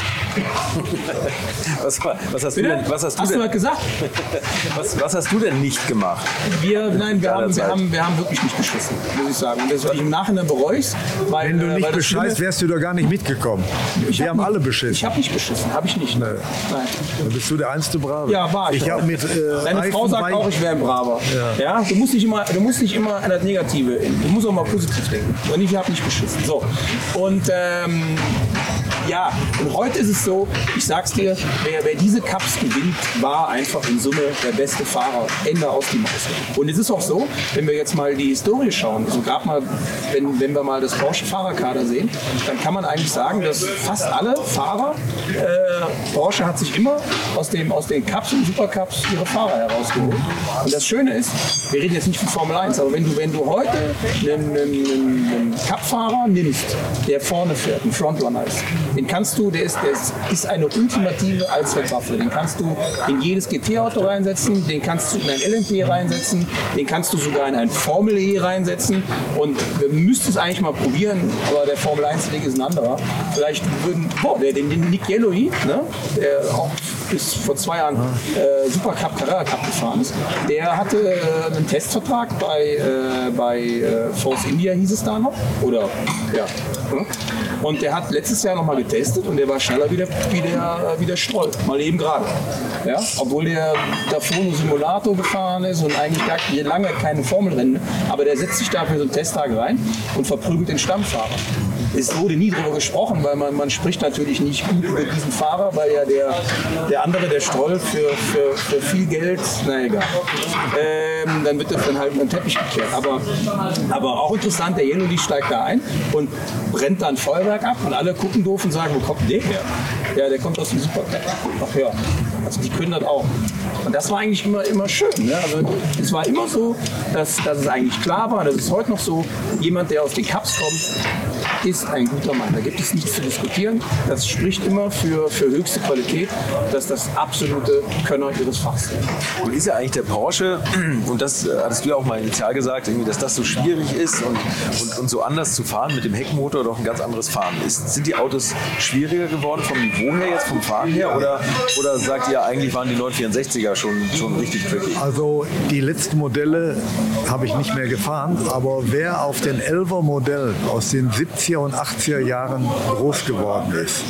Speaker 2: Was hast du denn? Was hast
Speaker 5: du gesagt?
Speaker 2: Was hast du denn nicht gemacht?
Speaker 5: Wir haben wirklich nicht beschissen, muss ich sagen. Und das, im Nachhinein bereue ich es.
Speaker 1: Wenn du nicht bescheißt, wärst du doch gar nicht mitgekommen. Wir haben alle beschissen.
Speaker 5: Ich habe nicht beschissen, habe ich nicht.
Speaker 1: Nein. Dann bist du der einzige Brave.
Speaker 5: Ja, war ich.
Speaker 1: Deine
Speaker 5: Frau sagt auch, ich wäre ein Braver.
Speaker 1: Ja.
Speaker 5: Ja, du musst nicht immer an das Negative, du musst auch mal positiv denken. Und ich habe nicht beschissen. So. Und und heute ist es so, ich sag's dir, wer diese Cups gewinnt, war einfach in Summe der beste Fahrer. Ende aus die Maus. Und es ist auch so, wenn wir jetzt mal die Historie schauen, also gerade mal, wenn wir mal das Porsche-Fahrerkader sehen, dann kann man eigentlich sagen, dass fast alle Fahrer, Porsche hat sich immer aus den Cups und Supercups ihre Fahrer herausgeholt. Und das Schöne ist, wir reden jetzt nicht von Formel 1, aber wenn du heute einen Cup-Fahrer nimmst, der vorne fährt, ein Frontrunner ist, den kannst du, der ist eine ultimative Allzweckwaffe. Den kannst du in jedes GT-Auto reinsetzen, den kannst du in ein LMP reinsetzen, den kannst du sogar in ein Formel E reinsetzen. Und wir müssten es eigentlich mal probieren, aber der Formel 1-Weg ist ein anderer. Vielleicht würden, den Nick Yellowy, ne, der auch bis vor 2 Jahren Supercup, Carrera Cup gefahren ist, der hatte einen Testvertrag bei Force India, hieß es da noch. Oder, ja. Und der hat letztes Jahr nochmal getestet und der war schneller wie der Stroll, mal eben gerade. Ja? Obwohl der davor nur Simulator gefahren ist und eigentlich gar lange keine Formelrennen, aber der setzt sich da für so einen Testtag rein und verprügelt den Stammfahrer. Es wurde nie darüber gesprochen, weil man spricht natürlich nicht gut über diesen Fahrer, weil ja der andere, der Stroll, für viel Geld, na egal. Dann wird das dann halt mit dem Teppich gekehrt. Aber auch interessant, der Yellowy steigt da ein und brennt dann Feuerwerk ab und alle gucken doof und sagen, wo kommt der her? Ja, der kommt aus dem Supercup. Ach ja, also die können das auch. Und das war eigentlich immer schön. Ne? Also es war immer so, dass es eigentlich klar war, das ist heute noch so, jemand, der aus den Cups kommt, ist ein guter Mann. Da gibt es nichts zu diskutieren. Das spricht immer für höchste Qualität, dass das absolute Könner ihres Fachs sind.
Speaker 2: Und ist ja eigentlich der Porsche, und das hattest du ja auch mal initial gesagt, irgendwie, dass das so schwierig ist und so anders zu fahren mit dem Heckmotor, doch ein ganz anderes Fahren ist. Sind die Autos schwieriger geworden vom Niveau her, jetzt vom Fahren her? Oder sagt ihr, eigentlich waren die 964er schon richtig tricky?
Speaker 1: Also die letzten Modelle habe ich nicht mehr gefahren, aber wer auf den 11er Modell aus den 70er und 80er Jahren groß geworden ist,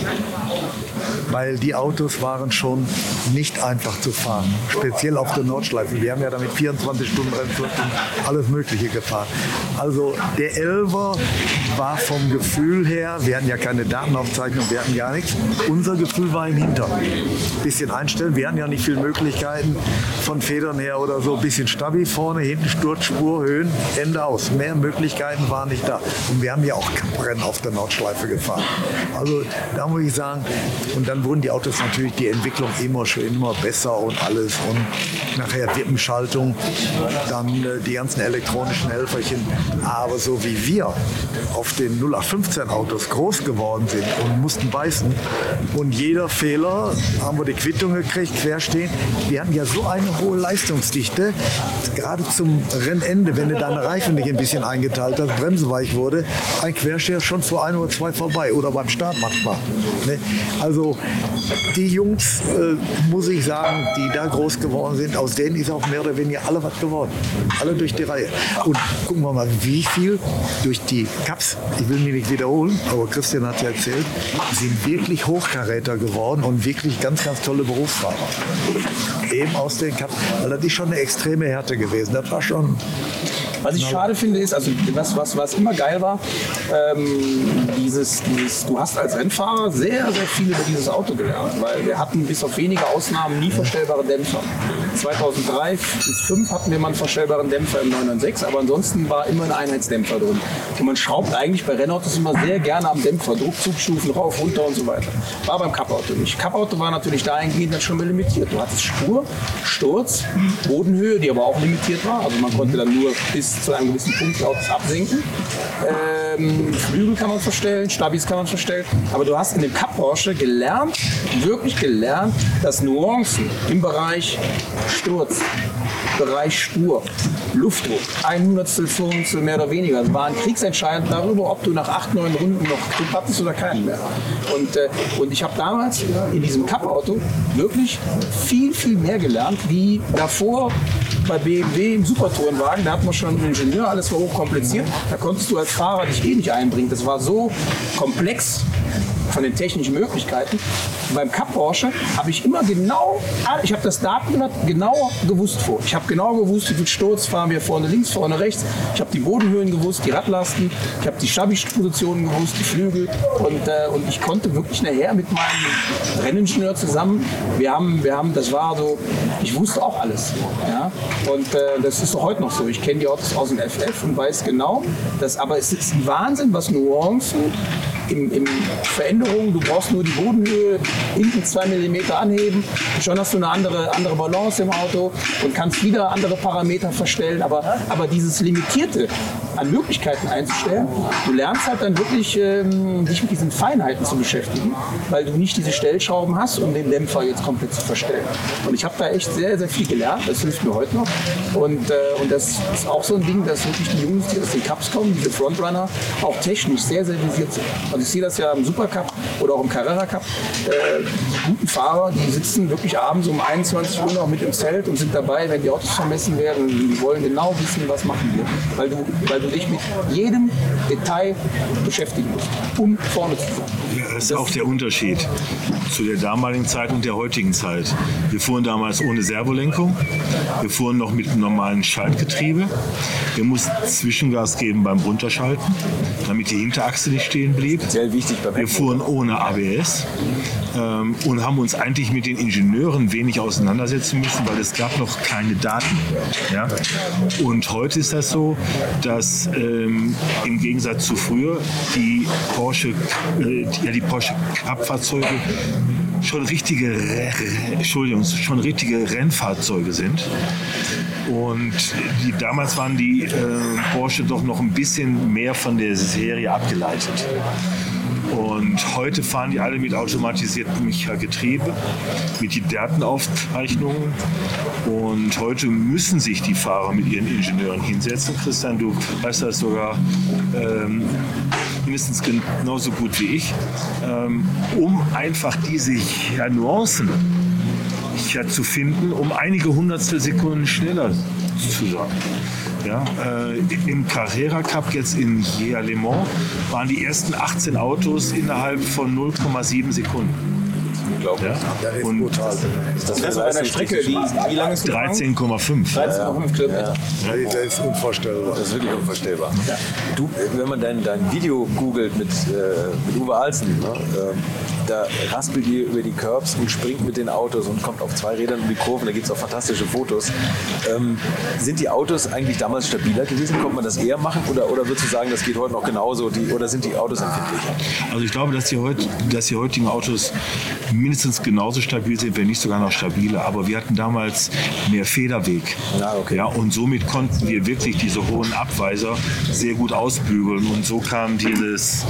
Speaker 1: weil die Autos waren schon nicht einfach zu fahren, speziell auf der Nordschleife. Wir haben ja damit 24 Stunden Rennflug und alles Mögliche gefahren. Also der 11er war vom Gefühl her, wir hatten ja keine Datenaufzeichnung, wir hatten gar nichts. Unser Gefühl war im Hintern. Bisschen einstellen, wir hatten ja nicht viele Möglichkeiten von Federn her oder so. Bisschen Stabi vorne, hinten Sturzspur, Höhen, Ende aus. Mehr Möglichkeiten waren nicht da. Und wir haben ja auch Rennen auf der Nordschleife gefahren. Also da muss ich sagen, und dann wurden die Autos natürlich, die Entwicklung immer besser und alles. Und nachher Wippenschaltung, dann die ganzen elektronischen Helferchen. Aber so wie wir auf den 0815 Autos groß geworden sind und mussten beißen und jeder Fehler haben wir die Quittung gekriegt, querstehen. Wir hatten ja so eine hohe Leistungsdichte, gerade zum Rennende, wenn du deine Reifen nicht ein bisschen eingeteilt hast, Bremse weich wurde, ein Quersteher schon vor 1 oder 2 vorbei oder beim Start manchmal. Ne? Also die Jungs, muss ich sagen, die da groß geworden sind, aus denen ist auch mehr oder weniger alle was geworden. Alle durch die Reihe. Und gucken wir mal, wie viel durch die Cups, ich will mich nicht wiederholen, aber Christian hat ja erzählt, sind wirklich Hochkaräter geworden und wirklich ganz, ganz tolle Berufsfahrer. Eben aus den Cups, weil das ist schon eine extreme Härte gewesen. Das war schon...
Speaker 5: Was ich schade finde ist, also was immer geil war, du hast als Rennfahrer sehr, sehr viel über dieses Auto gelernt, weil wir hatten bis auf wenige Ausnahmen nie verstellbare Dämpfer. 2003 bis 2005 hatten wir mal einen verstellbaren Dämpfer im 996, aber ansonsten war immer ein Einheitsdämpfer drin. Und man schraubt eigentlich bei Rennautos immer sehr gerne am Dämpfer, Druckzugstufen rauf, runter und so weiter. War beim Cup-Auto nicht. Cup-Auto war natürlich dahingehend dann schon mal limitiert. Du hattest Spur, Sturz, Bodenhöhe, die aber auch limitiert war. Also man konnte dann nur bis zu einem gewissen Punkt Autos absenken. Flügel kann man verstellen, Stabis kann man verstellen. Aber du hast in dem Cup-Porsche gelernt, wirklich gelernt, dass Nuancen im Bereich Sturz, Bereich Spur, Luftdruck, 100stel Funzel mehr oder weniger. Es war ein kriegsentscheidend darüber, ob du nach 8, 9 Runden noch Grip hattest oder keinen mehr. Und ich habe damals in diesem Cup-Auto wirklich viel, viel mehr gelernt, wie davor bei BMW im Supertourenwagen. Da hat man schon einen Ingenieur, alles war hochkompliziert. Da konntest du als Fahrer dich eh nicht einbringen. Das war so komplex von den technischen Möglichkeiten. beim Cup Porsche habe ich immer genau, ich habe das Datenblatt genau gewusst vor. Ich habe genau gewusst, wie viel Sturz fahren wir vorne links, vorne rechts. Ich habe die Bodenhöhen gewusst, die Radlasten. Ich habe die Stabi-Positionen gewusst, die Flügel. Und ich konnte wirklich nachher mit meinem Renningenieur zusammen, das war so, ich wusste auch alles. Ja? Und das ist heute noch so. Ich kenne die Autos aus dem FF und weiß genau, aber es ist ein Wahnsinn, was Nuancen in Veränderungen, du brauchst nur die Bodenhöhe hinten 2 mm anheben, schon hast du eine andere Balance im Auto und kannst wieder andere Parameter verstellen, aber dieses Limitierte an Möglichkeiten einzustellen, du lernst halt dann wirklich dich mit diesen Feinheiten zu beschäftigen, weil du nicht diese Stellschrauben hast, um den Dämpfer jetzt komplett zu verstellen. Und ich habe da echt sehr, sehr viel gelernt, das hilft mir heute noch und das ist auch so ein Ding, dass wirklich die Jungs, die aus den Cups kommen, diese Frontrunner, auch technisch sehr, sehr visiert sind. Also ich sehe das ja im Supercup oder auch im Carrera Cup. Die guten Fahrer, die sitzen wirklich abends um 21 Uhr noch mit im Zelt und sind dabei, wenn die Autos vermessen werden. Die wollen genau wissen, was machen wir. Weil du dich mit jedem Detail beschäftigen musst, um vorne zu sein.
Speaker 4: Das ist auch der Unterschied zu der damaligen Zeit und der heutigen Zeit. Wir fuhren damals ohne Servolenkung. Wir fuhren noch mit einem normalen Schaltgetriebe. Wir mussten Zwischengas geben beim Runterschalten, damit die Hinterachse nicht stehen blieb.
Speaker 2: Sehr wichtig beim
Speaker 4: Wir fuhren ohne ABS und haben uns eigentlich mit den Ingenieuren wenig auseinandersetzen müssen, weil es gab noch keine Daten. Ja? Und heute ist das so, dass im Gegensatz zu früher die Porsche Cup-Fahrzeuge schon richtige Rennfahrzeuge sind. Und damals waren die Porsche doch noch ein bisschen mehr von der Serie abgeleitet. Und heute fahren die alle mit automatisiertem Getriebe, mit den Datenaufzeichnungen. Und heute müssen sich die Fahrer mit ihren Ingenieuren hinsetzen. Christian, du weißt das sogar mindestens genauso gut wie ich, um einfach diese Nuancen zu finden, um einige Hundertstel Sekunden schneller zu sein. Ja, im Carrera Cup jetzt in Le Mans waren die ersten 18 Autos innerhalb von 0,7 Sekunden.
Speaker 2: Unglaublich.
Speaker 1: Ja, das ist
Speaker 4: Und
Speaker 1: brutal.
Speaker 2: Das war eine Strecke, wie lange ist die?
Speaker 4: 13,5.
Speaker 2: 13,5 Kilometer.
Speaker 1: Ja, das ist unvorstellbar.
Speaker 2: Das ist wirklich unvorstellbar. Ja. Du, wenn man dein Video googelt mit Uwe Alsen, ne, da raspelt ihr über die Curbs und springt mit den Autos und kommt auf 2 Rädern um die Kurven, da gibt es auch fantastische Fotos. Sind die Autos eigentlich damals stabiler gewesen? Konnte man das eher machen? Oder würdest du sagen, das geht heute noch genauso? Oder sind die Autos empfindlicher?
Speaker 4: Also ich glaube, dass die heutigen Autos mindestens genauso stabil sind, wenn nicht sogar noch stabiler. Aber wir hatten damals mehr Federweg.
Speaker 2: Ah, okay.
Speaker 4: Ja, und somit konnten wir wirklich diese hohen Abweiser sehr gut ausbügeln. Und so kam dieses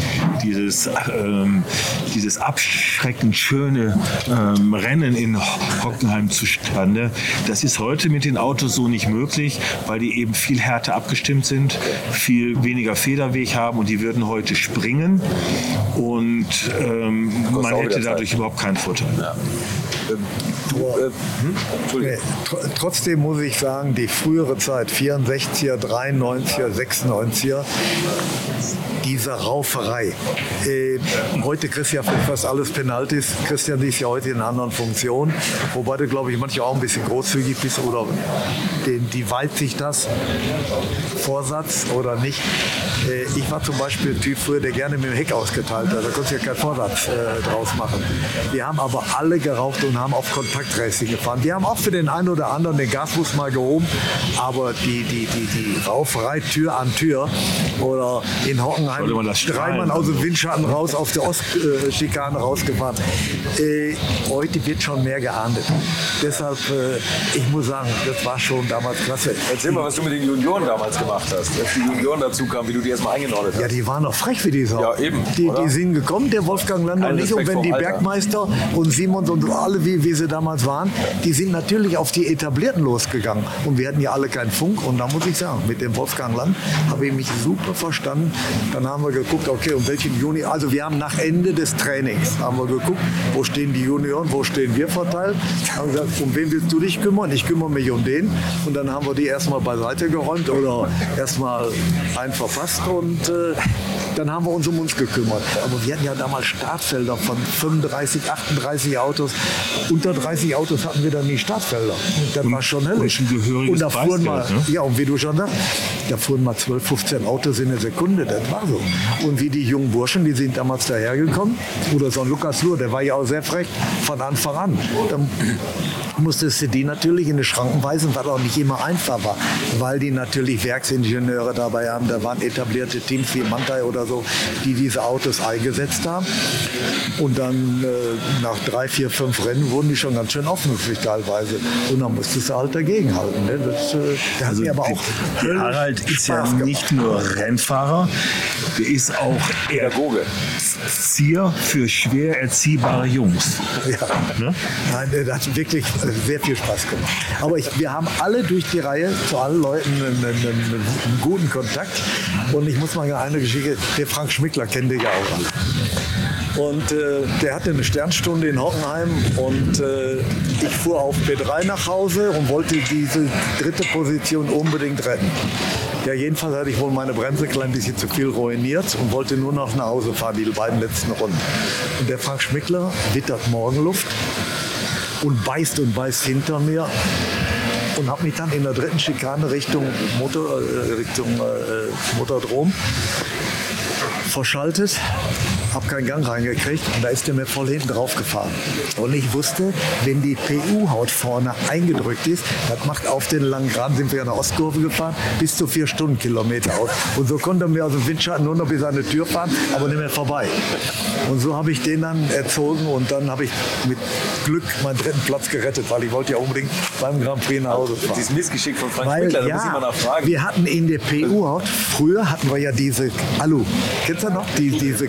Speaker 4: abschreckend schöne Rennen in Hockenheim zustande. Das ist heute mit den Autos so nicht möglich, weil die eben viel härter abgestimmt sind, viel weniger Federweg haben und die würden heute springen. Und man hätte dadurch überhaupt keinen Vorteil. Ja.
Speaker 1: Trotzdem muss ich sagen, die frühere Zeit, 64er, 93er, 96er, diese Rauferei. Heute kriegst du ja fast alles Penalties. Christian ist ja heute in einer anderen Funktion, wobei du, glaube ich, manchmal auch ein bisschen großzügig bist oder die Weitsicht das, Vorsatz oder nicht. Ich war zum Beispiel ein Typ früher, der gerne mit dem Heck ausgeteilt hat. Da konntest du ja keinen Vorsatz draus machen. Wir haben aber alle geraucht und haben auf Kontaktracing gefahren. Wir haben auch für den einen oder anderen den Gasfuß mal gehoben, aber die Rauferei Tür an Tür oder in Hockenheim 3 Mann aus dem Windschatten raus auf der Ostschikane rausgefahren. Heute wird schon mehr geahndet. Deshalb, ich muss sagen, das war schon damals klasse.
Speaker 2: Erzähl mal, was du mit den Junioren damals gemacht hast. Als die Junioren dazu kamen, wie du die erstmal eingenordet hast.
Speaker 1: Ja, die waren noch frech wie die Sau.
Speaker 2: Ja, eben.
Speaker 1: Die sind gekommen, der Wolfgang Lander nicht. Und wenn die Bergmeister und Simons und alle, wie sie damals waren, die sind natürlich auf die Etablierten losgegangen. Und wir hatten ja alle keinen Funk. Und da muss ich sagen, mit dem Wolfgang Land habe ich mich super verstanden. Dann haben wir geguckt, okay, um welchen Juni, also wir haben nach Ende des Trainings, haben wir geguckt, wo stehen die Junioren, wo stehen wir verteilt. Haben gesagt, um wen willst du dich kümmern? Ich kümmere mich um den. Und dann haben wir die erstmal beiseite geräumt oder erstmal einen verpasst und dann haben wir uns um uns gekümmert. Aber wir hatten ja damals Startfelder von 35, 38 Autos. Unter 30 Autos hatten wir dann nie Startfelder. Das war schon hellisch.
Speaker 4: Und
Speaker 1: da fuhren mal, ja, und wie du schon sagst, da fuhren mal 12, 15 Autos in der Sekunde. Das war so. Und wie die jungen Burschen, die sind damals dahergekommen. Oder so ein Lukas Luhr, der war ja auch sehr frech von Anfang an. Dann musstest du die natürlich in die Schranken weisen, was auch nicht immer einfach war. Weil die natürlich Werksingenieure dabei haben. Da waren etablierte Teams wie Mantai oder so, die diese Autos eingesetzt haben. Und dann nach 3, 4, 5 Rennen wurden die schon ganz schön offensichtlich teilweise. Und dann musstest du halt dagegenhalten. Ne? Das hat mir aber auch
Speaker 4: Harald ist ja nicht nur Rennfahrer, der ist auch
Speaker 2: Pädagoge.
Speaker 4: Erzieher für schwer erziehbare Jungs.
Speaker 1: Ja.
Speaker 4: Ne?
Speaker 1: Nein, das hat wirklich sehr viel Spaß gemacht. Aber wir haben alle durch die Reihe zu allen Leuten einen guten Kontakt. Und ich muss mal eine Geschichte, der Frank Schmickler kennt ihr ja auch alle. Und der hatte eine Sternstunde in Hockenheim und ich fuhr auf P3 nach Hause und wollte diese 3. Position unbedingt retten. Ja, jedenfalls hatte ich wohl meine Bremse ein klein bisschen zu viel ruiniert und wollte nur noch nach Hause fahren, die beiden letzten Runden. Und der Frank Schmickler wittert Morgenluft und beißt hinter mir und habe mich dann in der 3. Schikane Richtung Motortdrom verschaltet, habe keinen Gang reingekriegt und da ist der mir voll hinten drauf gefahren. Und ich wusste, wenn die PU-Haut vorne eingedrückt ist, das macht auf den langen Graben, sind wir ja nach Ostkurve gefahren, bis zu 4 Stundenkilometer aus. Und so konnte er mir aus dem Windschatten nur noch bis an die Tür fahren, aber nicht mehr vorbei. Und so habe ich den dann erzogen und dann habe ich mit Glück meinen 3. Platz gerettet, weil ich wollte ja unbedingt beim Grand Prix nach Hause fahren.
Speaker 2: Dieses Missgeschick von Frank Schmickler, da muss ich mal nachfragen.
Speaker 1: Wir hatten in der PU-Haut, früher hatten wir ja diese Alu, kennst du noch? Diese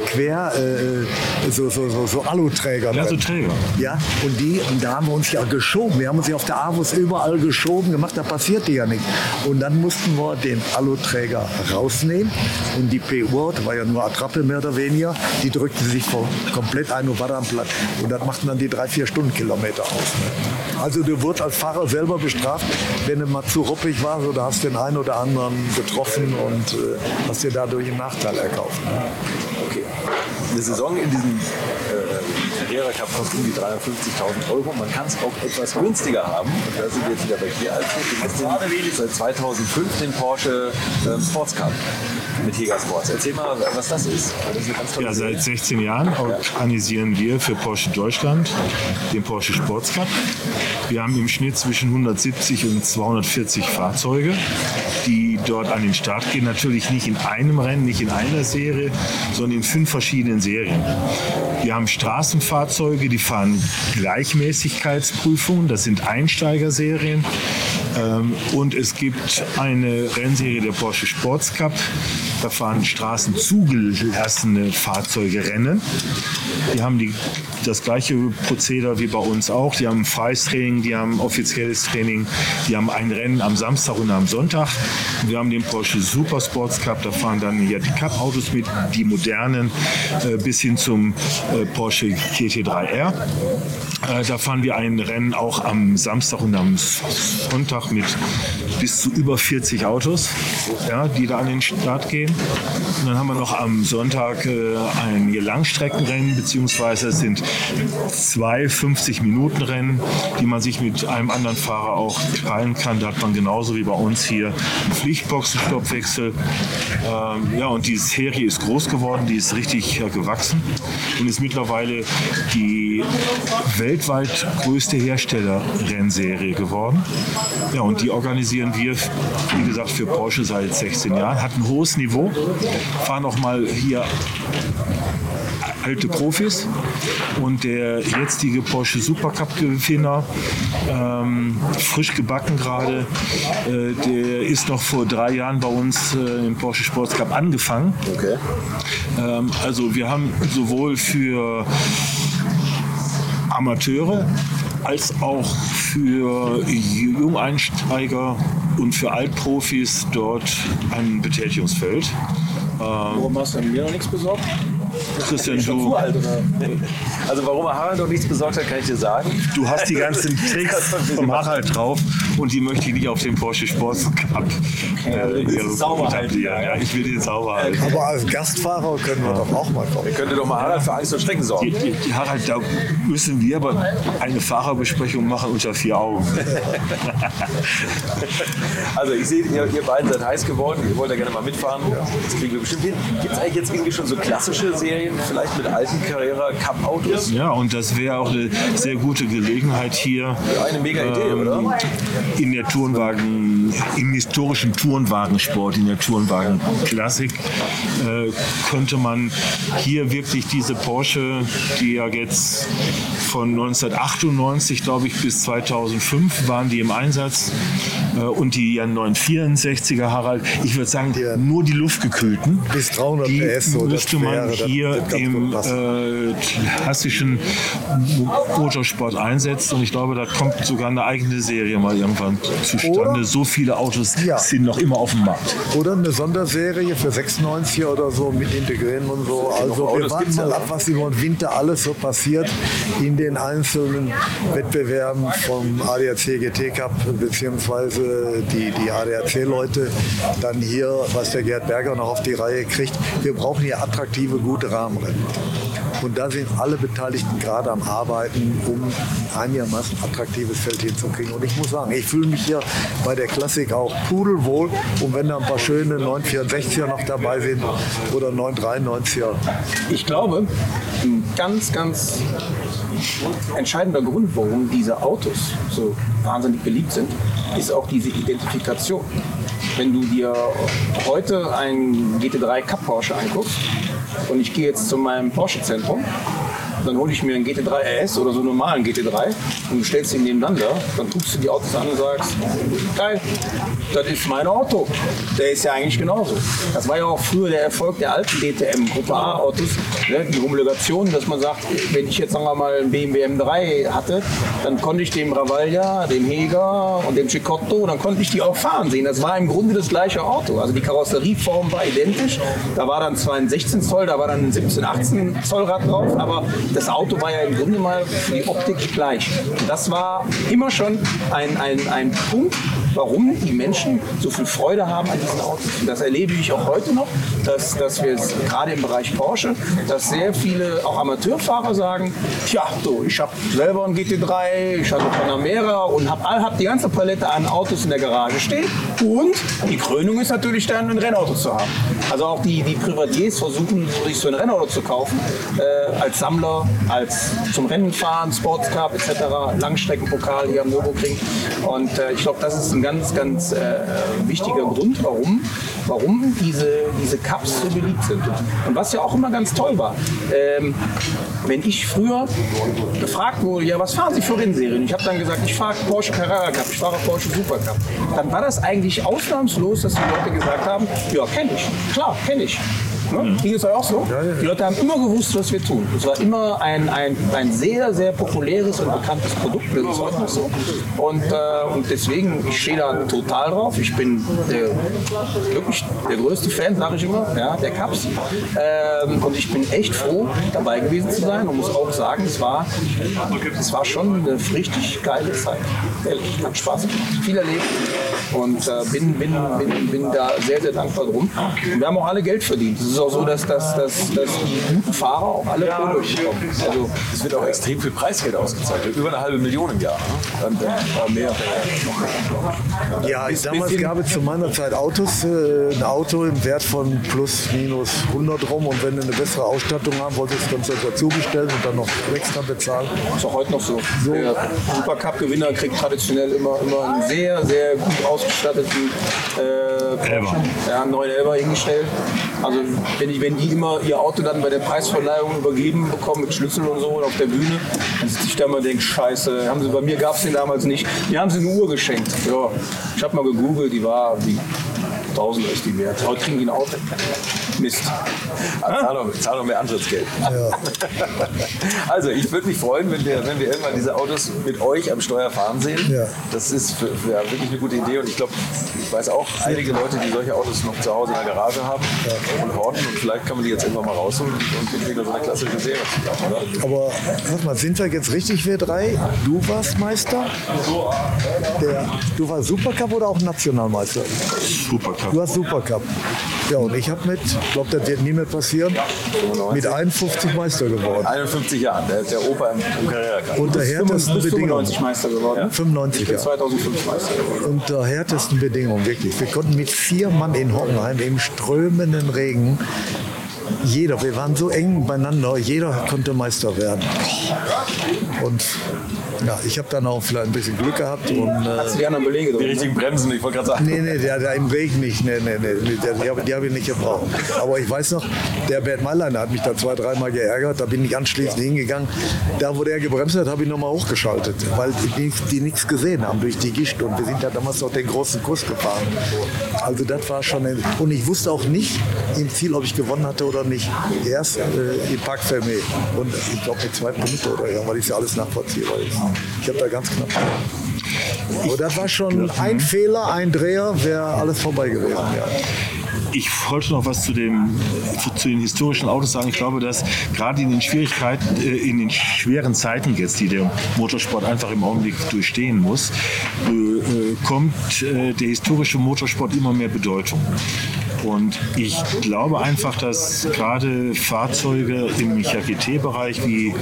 Speaker 1: so Aluträger.
Speaker 4: Ja, so Träger.
Speaker 1: Ja, und da haben wir uns ja geschoben. Wir haben uns ja auf der Avus überall geschoben gemacht, da passierte ja nichts. Und dann mussten wir den Aluträger rausnehmen und die PU-Haut, war ja nur Attrappe mehr oder weniger, die drückte sich komplett ein und war dann platt. Und das machten dann die 3, 4 Stundenkilometer aus. Ne? Also du wurdest als Fahrer selber bestraft, wenn du mal zu ruppig warst oder hast den einen oder anderen getroffen und hast dir dadurch einen Nachteil erkauft. Ne?
Speaker 2: Okay. Eine Saison in diesem Carrera Cup kostet um die 350.000 Euro. Man kann es auch etwas günstiger haben. Und da sind wir jetzt wieder bei dir, Alfred. Du hast seit 2005 den Porsche Sports Cup mit Hega Sports. Erzähl mal, was das ist. Das ist eine ganz tolle
Speaker 4: Seit 16 Jahren organisieren wir für Porsche Deutschland den Porsche Sports Cup. Wir haben im Schnitt zwischen 170 und 240 Fahrzeuge, die dort an den Start gehen. Natürlich nicht in einem Rennen, nicht in einer Serie, sondern in 5 verschiedenen Serien. Wir haben Straßenfahrzeuge, die fahren Gleichmäßigkeitsprüfungen. Das sind Einsteigerserien. Und es gibt eine Rennserie der Porsche Sports Cup. Da fahren straßenzugelassene Fahrzeuge Rennen. Die haben das gleiche Prozedere wie bei uns auch. Die haben ein freies Training, die haben offizielles Training, die haben ein Rennen am Samstag und am Sonntag. Wir haben den Porsche Super Sports Cup, da fahren dann ja die Cup-Autos mit, die modernen, bis hin zum Porsche GT3R. Da fahren wir ein Rennen auch am Samstag und am Sonntag mit bis zu über 40 Autos, ja, die da an den Start gehen. Und dann haben wir noch am Sonntag ein Langstreckenrennen, beziehungsweise es sind 2 50-Minuten-Rennen, die man sich mit einem anderen Fahrer auch teilen kann. Da hat man genauso wie bei uns hier einen Pflichtboxenstoppwechsel. Ja, und die Serie ist groß geworden, die ist richtig gewachsen und ist mittlerweile die weltweit größte Hersteller-Rennserie geworden. Ja, und die organisieren wir, wie gesagt, für Porsche seit 16 Jahren. Hat ein hohes Niveau, fahren auch mal hier alte Profis. Und der jetzige Porsche Supercup-Gewinner, frisch gebacken gerade, der ist noch vor 3 Jahren bei uns im Porsche Sports Cup angefangen.
Speaker 2: Okay.
Speaker 4: Also wir haben sowohl für Amateure als auch für Jungeinsteiger und für Altprofis dort ein Betätigungsfeld.
Speaker 5: Warum hast du mir noch nichts besorgt?
Speaker 4: Christian,
Speaker 2: zu alt, oder? Also warum Harald noch nichts besorgt hat, kann ich dir sagen.
Speaker 4: Du hast die ganzen Tricks vom Harald drauf und die möchte ich nicht auf dem Porsche Sports Cup
Speaker 2: sauber halten.
Speaker 4: Ja, ich will den sauber halten.
Speaker 1: Aber als Gastfahrer können wir doch auch mal kommen.
Speaker 2: Ihr könntet doch mal Harald für Angst und Schrecken sorgen.
Speaker 4: Harald, da müssen wir aber eine Fahrerbesprechung machen unter 4 Augen.
Speaker 2: Also ich sehe, ihr beiden seid heiß geworden, ihr wollt ja gerne mal mitfahren. Das kriegen wir bestimmt hin. Gibt es eigentlich jetzt irgendwie schon so klassische Serien, vielleicht mit alten Carrera-Cup-Autos?
Speaker 4: Ja, und das wäre auch eine sehr gute Gelegenheit hier.
Speaker 2: Eine mega Idee, oder?
Speaker 4: In der im historischen Tourenwagensport, in der Tourenwagen-Klassik, könnte man hier wirklich diese Porsche, die ja jetzt von 1998, glaube ich, bis 2005 waren die im Einsatz, und die ja 964er, Harald, ich würde sagen, nur die luftgekühlten.
Speaker 1: Bis 300
Speaker 4: die
Speaker 1: PS, so
Speaker 4: müsste man hier im klassischen Motorsport einsetzen. Und ich glaube, da kommt sogar eine eigene Serie mal irgendwann zustande.
Speaker 1: Oder?
Speaker 4: So viele Autos sind noch immer auf dem Markt.
Speaker 1: Oder eine Sonderserie für 96er oder so mit integrieren und so. Also wir warten mal ab, was über den Winter alles so passiert in den einzelnen Wettbewerben vom ADAC GT Cup beziehungsweise die ADAC-Leute dann hier, was der Gerd Berger noch auf die Reihe kriegt. Wir brauchen hier attraktive, gute Rahmenrennen. Und da sind alle Beteiligten gerade am Arbeiten, um einigermaßen attraktives Feld hinzukriegen. Und ich muss sagen, ich fühle mich hier bei der Klassik auch pudelwohl. Und wenn da ein paar schöne 964er noch dabei sind oder 993er.
Speaker 5: Ich glaube, ein ganz, ganz entscheidender Grund, warum diese Autos so wahnsinnig beliebt sind, ist auch diese Identifikation. Wenn du dir heute einen GT3 Cup Porsche anguckst und ich gehe jetzt zu meinem Porsche-Zentrum, dann hole ich mir einen GT3 RS oder so einen normalen GT3 und du stellst ihn nebeneinander, dann guckst du die Autos an und sagst, geil, das ist mein Auto. Der ist ja eigentlich genauso. Das war ja auch früher der Erfolg der alten DTM Gruppe A Autos, ne? Die Homologation, dass man sagt, wenn ich jetzt sagen wir mal einen BMW M3 hatte, dann konnte ich dem Ravaglia, dem Heger und dem Cecotto, dann konnte ich die auch fahren sehen. Das war im Grunde das gleiche Auto. Also die Karosserieform war identisch. Da war dann zwar ein 16 Zoll, da war dann ein 17, 18 Zoll Rad drauf, aber das Auto war ja im Grunde mal für die Optik gleich. Und das war immer schon ein Punkt, warum die Menschen so viel Freude haben an diesen Autos. Und das erlebe ich auch heute noch, dass wir gerade im Bereich Porsche, dass sehr viele auch Amateurfahrer sagen, tja, so, ich habe selber einen GT3, ich habe einen Panamera und hab die ganze Palette an Autos in der Garage stehen. Und die Krönung ist natürlich dann, ein Rennauto zu haben. Also auch die Privatiers versuchen, sich so ein Rennauto zu kaufen, als Sammler, als zum Rennen fahren, Sportscup etc., Langstreckenpokal hier am Nürburgring. Und ich glaube, das ist ein ganz, ganz wichtiger Grund, warum diese Cups so beliebt sind. Und was ja auch immer ganz toll war, wenn ich früher gefragt wurde, ja, was fahren Sie für Rennserien? Ich habe dann gesagt, ich fahre Porsche Carrera Cup, ich fahre Porsche Super Cup. Dann war das eigentlich ausnahmslos, dass die Leute gesagt haben, ja, kenne ich, klar, kenne ich. Ging es euch auch so? Die Leute haben immer gewusst, was wir tun. Es war immer ein sehr, sehr populäres und bekanntes Produkt. Das ist heute noch so. Und deswegen, ich stehe da total drauf. Ich bin wirklich der größte Fan, sage ich immer, ja, der Cups. Und ich bin echt froh, dabei gewesen zu sein und muss auch sagen, es war schon eine richtig geile Zeit. Ehrlich, hat Spaß gemacht. Viel erlebt und bin da sehr, sehr dankbar drum. Und wir haben auch alle Geld verdient. Es ist auch so, dass die guten Fahrer auch alle Kohle bekommen. Also
Speaker 2: es wird auch extrem viel Preisgeld ausgezahlt. Über 500.000 im Jahr. Dann mehr.
Speaker 1: Ja, damals gab es zu meiner Zeit Autos, ein Auto im Wert von plus minus 100 rum, und wenn du eine bessere Ausstattung haben wolltest, kannst du dazu bestellen und dann noch extra bezahlen.
Speaker 5: Ist auch heute noch so. Der Supercup-Gewinner kriegt traditionell immer einen sehr, sehr gut ausgestatteten einen neuen Elber hingestellt. Also wenn die immer ihr Auto dann bei der Preisverleihung übergeben bekommen mit Schlüssel und so und auf der Bühne, dann sitze ich da mal und denke, scheiße, bei mir gab es den damals nicht. Mir haben sie eine Uhr geschenkt. Ja, ich habe mal gegoogelt, die 1000 ist die wert. Heute kriegen die ein Auto.
Speaker 2: Mist. Zahl noch mehr Antrittsgeld.
Speaker 1: Ja.
Speaker 2: Also, ich würde mich freuen, wenn wir irgendwann diese Autos mit euch am Steuer fahren sehen.
Speaker 1: Ja.
Speaker 2: Das ist wirklich eine gute Idee und ich glaube, ich weiß auch einige Leute, die solche Autos noch zu Hause in der Garage haben und horten und vielleicht kann man die jetzt irgendwann mal rausholen und wieder so eine klassische Serie zusammen.
Speaker 1: Aber sag mal, sind wir jetzt richtig, wir drei? Du warst Meister? Du warst Supercup oder auch Nationalmeister?
Speaker 4: Supercup.
Speaker 1: Du hast Supercup. Ja, und ich habe ich glaube, das wird nie mehr passieren, mit 51 Meister geworden.
Speaker 2: 51 Jahren, der Opa im Carrera Cup.
Speaker 1: Unter härtesten Bedingungen.
Speaker 6: 95 Meister geworden.
Speaker 1: 95 Jahre.
Speaker 6: 2005 Meister geworden.
Speaker 1: Unter härtesten Bedingungen, wirklich. Wir konnten mit 4 Mann in Hockenheim im strömenden Regen, wir waren so eng beieinander, jeder konnte Meister werden. Und ja, ich habe dann auch vielleicht ein bisschen Glück gehabt.
Speaker 6: Hast du die anderen Belege
Speaker 2: Die
Speaker 6: drin?
Speaker 2: richtigen Bremsen, ich wollte gerade sagen.
Speaker 1: Nee, der im Regen nicht. Nee, die habe ich nicht gebraucht. Aber ich weiß noch, der Bert Maileiner hat mich da 2-3 Mal geärgert. Da bin ich anschließend hingegangen. Da, wo der gebremst hat, habe ich nochmal hochgeschaltet, weil die nichts gesehen haben durch die Gischt. Und wir sind ja damals noch den großen Kurs gefahren. Also das war schon... Und ich wusste auch nicht im Ziel, ob ich gewonnen hatte oder nicht. Erst im Parc Fermé. Und ich glaube mit 2 Punkten oder ja, weil das ja alles nachvollziehbar ist. Ich habe da ganz knapp. Aber das war schon ein Fehler, ein Dreher, wäre alles vorbei gewesen. Ja.
Speaker 4: Ich wollte noch was zu den historischen Autos sagen. Ich glaube, dass gerade in den Schwierigkeiten, in den schweren Zeiten jetzt, die der Motorsport einfach im Augenblick durchstehen muss, kommt der historische Motorsport immer mehr Bedeutung. Und ich glaube einfach, dass gerade Fahrzeuge im GT-Bereich wie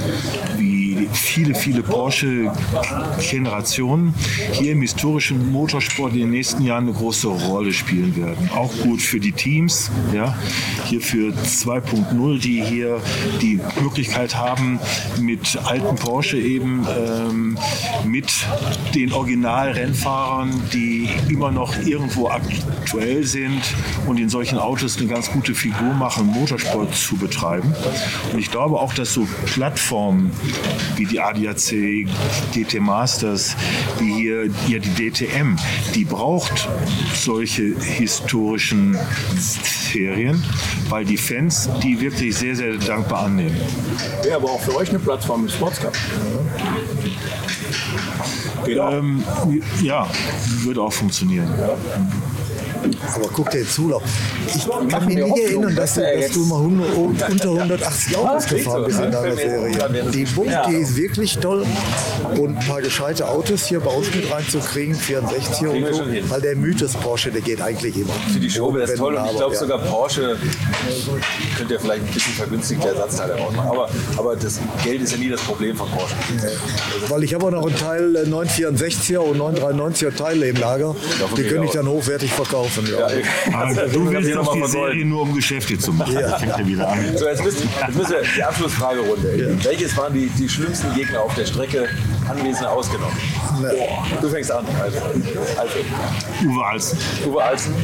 Speaker 4: viele Porsche-Generationen hier im historischen Motorsport in den nächsten Jahren eine große Rolle spielen werden. Auch gut für die Teams, ja, hier für 2.0, die hier die Möglichkeit haben, mit alten Porsche eben mit den Original-Rennfahrern, die immer noch irgendwo aktuell sind und in solchen Autos eine ganz gute Figur machen, Motorsport zu betreiben. Und ich glaube auch, dass so Plattformen wie die ADAC, GT Masters, wie hier die DTM, die braucht solche historischen Serien, weil die Fans die wirklich sehr, sehr dankbar annehmen.
Speaker 6: Wäre aber auch für euch eine Plattform im Sportscup.
Speaker 4: Ja, würde auch funktionieren.
Speaker 1: Aber guck dir zu, ich kann mich nicht erinnern, dass du mal unter 180 Autos gefahren bist in deiner Serie. Die Bunte ist wirklich toll und ein paar gescheite Autos hier bei uns mit reinzukriegen, 64 und so, weil der Mythos Porsche, der geht eigentlich immer.
Speaker 2: Für die Show wäre das toll und ich glaube sogar Porsche könnte ja vielleicht ein bisschen vergünstigte Ersatzteile rausmachen, aber das Geld ist ja nie das Problem von Porsche.
Speaker 1: Weil ich habe auch noch einen Teil 964er und 993er Teile im Lager, die könnte ich dann hochwertig verkaufen. Ja.
Speaker 4: Du willst doch die Serie nur, um Geschäfte zu machen. Ja. Fängt ja wieder an.
Speaker 2: So, jetzt müssen wir die Abschlussfragerunde. Ja. Welches waren die schlimmsten Gegner auf der Strecke, Anwesende ausgenommen? Du fängst an. Also.
Speaker 4: Uwe Alsen.
Speaker 2: Uwe Alsen.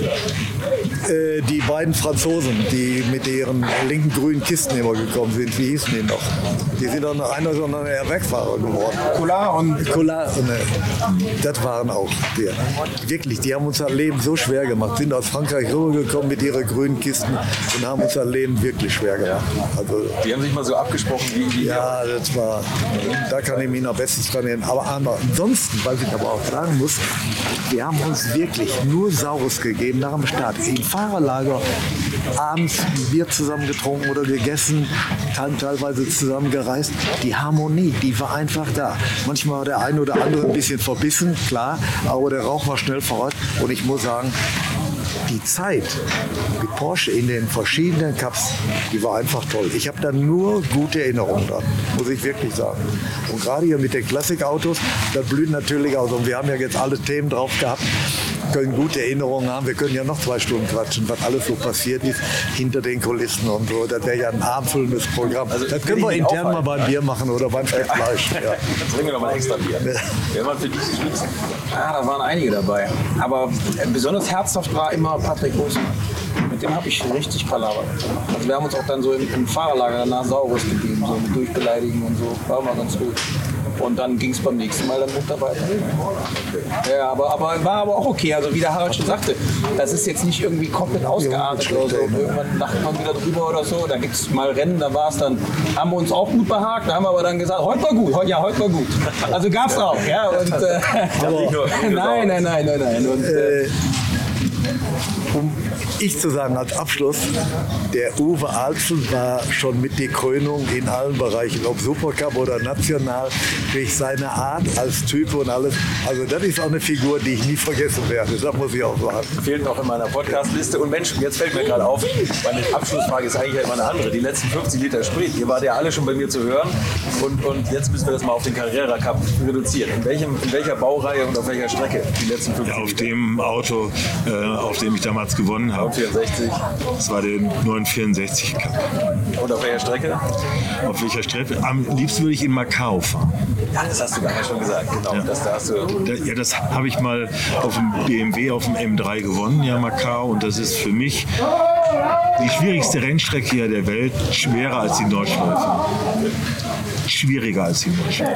Speaker 1: Die beiden Franzosen, die mit ihren linken grünen Kisten immer gekommen sind, wie hießen die noch? Die sind doch noch einer so ein Wegfahrer geworden. Collard, das waren auch die. Wirklich, die haben uns das Leben so schwer gemacht, sind aus Frankreich rübergekommen mit ihren grünen Kisten und haben uns das Leben wirklich schwer gemacht. Also,
Speaker 2: die haben sich mal so abgesprochen, wie
Speaker 1: ja, das war, da kann ich mich noch bestens dran erinnern. Aber ansonsten, was ich aber auch sagen muss, wir haben uns wirklich nur Saures gegeben nach dem Start. Im Fahrerlager abends Bier zusammen getrunken oder gegessen, teilweise zusammen gereist. Die Harmonie, die war einfach da. Manchmal war der eine oder andere ein bisschen verbissen, klar, aber der Rauch war schnell voraus. Und ich muss sagen, die Zeit mit Porsche in den verschiedenen Cups, die war einfach toll. Ich habe da nur gute Erinnerungen dran, muss ich wirklich sagen. Und gerade hier mit den Klassikautos, das blüht natürlich aus. Und wir haben ja jetzt alle Themen drauf gehabt, können gute Erinnerungen haben. Wir können ja noch 2 Stunden quatschen, was alles so passiert ist hinter den Kulissen und so. Das wäre ja ein abendfüllendes Programm. Also, das können wir intern mal beim Bier machen oder beim Stück Fleisch. Ja.
Speaker 2: Dann trinken wir noch mal extra Bier. Wer war für dich die Schlimmsten?
Speaker 6: Ja, da waren einige dabei. Aber besonders herzhaft war immer Patrick Hosmann. Mit dem habe ich richtig palabert. Also wir haben uns auch dann so im Fahrerlager danach Saures gegeben, so mit Durchbeleidigen und so. War mal ganz gut. Und dann ging es beim nächsten Mal dann munter weiter. Ja, aber war aber auch okay. Also wie der Harald schon sagte, das ist jetzt nicht irgendwie komplett ausgeartet oder so. Irgendwann lacht man wieder drüber oder so. Da gibt es mal Rennen, da war es dann, haben wir uns auch gut behagt. Da haben wir aber dann gesagt, heute war gut. Heute war gut. Also gab es auch. Ja, und, nein. Und,
Speaker 1: um ich zu sagen als Abschluss, der Uwe Alzel war schon mit die Krönung in allen Bereichen, ob Supercup oder national, durch seine Art als Typ und alles. Also das ist auch eine Figur, die ich nie vergessen werde, das muss ich auch sagen.
Speaker 2: Fehlt noch in meiner Podcast-Liste. Und Mensch, jetzt fällt mir gerade auf, meine Abschlussfrage ist eigentlich immer eine andere. Die letzten 50 Liter Sprit, ihr wart ja alle schon bei mir zu hören. Und jetzt müssen wir das mal auf den Carrera Cup reduzieren. In welcher Baureihe und auf welcher Strecke die letzten 50 Liter?
Speaker 4: Auf dem Auto, auf dem ich damals gewonnen habe.
Speaker 2: 64.
Speaker 4: Das war der 964 Cup.
Speaker 2: Und auf welcher Strecke?
Speaker 4: Auf welcher Strecke? Am liebsten würde ich in Macau fahren.
Speaker 2: Ja, das hast du gerade schon gesagt. Genau.
Speaker 4: Ja. Das habe ich mal auf dem BMW, auf dem M3 gewonnen, ja, Macau. Und das ist für mich die schwierigste Rennstrecke hier der Welt. Schwerer als die Nordschleife. Schwieriger als die Nordschleife.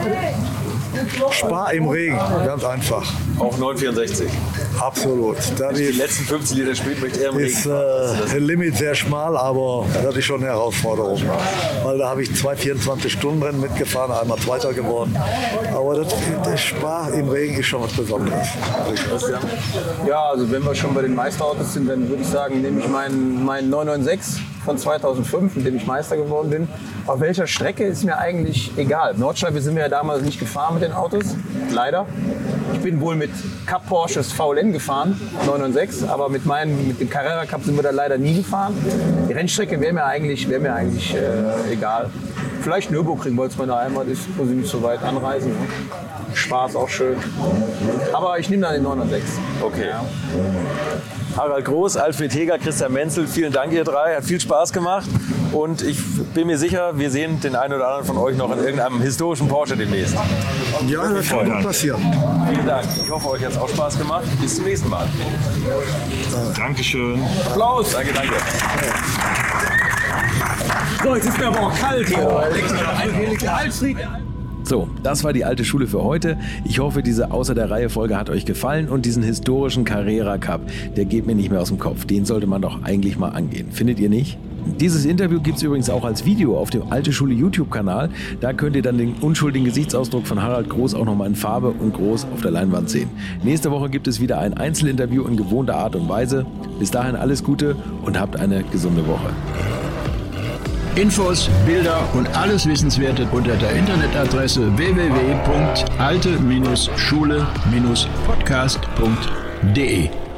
Speaker 1: Spa im Regen, ganz einfach.
Speaker 2: Auch 964.
Speaker 1: Absolut. Das
Speaker 2: Die letzten 50 Liter Sprit möchte er im Regen.
Speaker 1: ist Limit sehr schmal, aber das ist schon eine Herausforderung. Weil da habe ich 2 24-Stunden-Rennen mitgefahren, einmal Zweiter geworden. Aber das Spa im Regen ist schon was Besonderes.
Speaker 6: ja, also wenn wir schon bei den Meisterautos sind, dann würde ich sagen, nehme ich meinen 996 von 2005, mit dem ich Meister geworden bin. Auf welcher Strecke ist mir eigentlich egal. Nordschleife sind wir ja damals nicht gefahren mit den Autos, leider. Ich bin wohl mit Cup Porsches VLN gefahren, 996, aber mit dem Carrera Cup sind wir da leider nie gefahren. Die Rennstrecke wäre mir eigentlich egal. Vielleicht Nürburgring, weil es meine Heimat ist, muss ich nicht so weit anreisen. Spaß auch schön. Aber ich nehme dann den 996.
Speaker 2: Okay. Ja. Harald Groß, Alfred Heger, Christian Menzel, vielen Dank ihr drei, hat viel Spaß gemacht und ich bin mir sicher, wir sehen den einen oder anderen von euch noch in irgendeinem historischen Porsche demnächst.
Speaker 1: Ja, das kann gut passieren.
Speaker 2: Vielen Dank, ich hoffe, euch hat es auch Spaß gemacht. Bis zum nächsten Mal.
Speaker 4: Dankeschön.
Speaker 6: Applaus!
Speaker 2: Danke.
Speaker 6: So, jetzt ist mir aber auch kalt hier.
Speaker 3: So, das war die alte Schule für heute. Ich hoffe, diese Außer-der-Reihe-Folge hat euch gefallen und diesen historischen Carrera Cup, der geht mir nicht mehr aus dem Kopf. Den sollte man doch eigentlich mal angehen. Findet ihr nicht? Dieses Interview gibt es übrigens auch als Video auf dem Alte Schule YouTube-Kanal. Da könnt ihr dann den unschuldigen Gesichtsausdruck von Harald Groß auch nochmal in Farbe und groß auf der Leinwand sehen. Nächste Woche gibt es wieder ein Einzelinterview in gewohnter Art und Weise. Bis dahin alles Gute und habt eine gesunde Woche.
Speaker 7: Infos, Bilder und alles Wissenswerte unter der Internetadresse www.alte-schule-podcast.de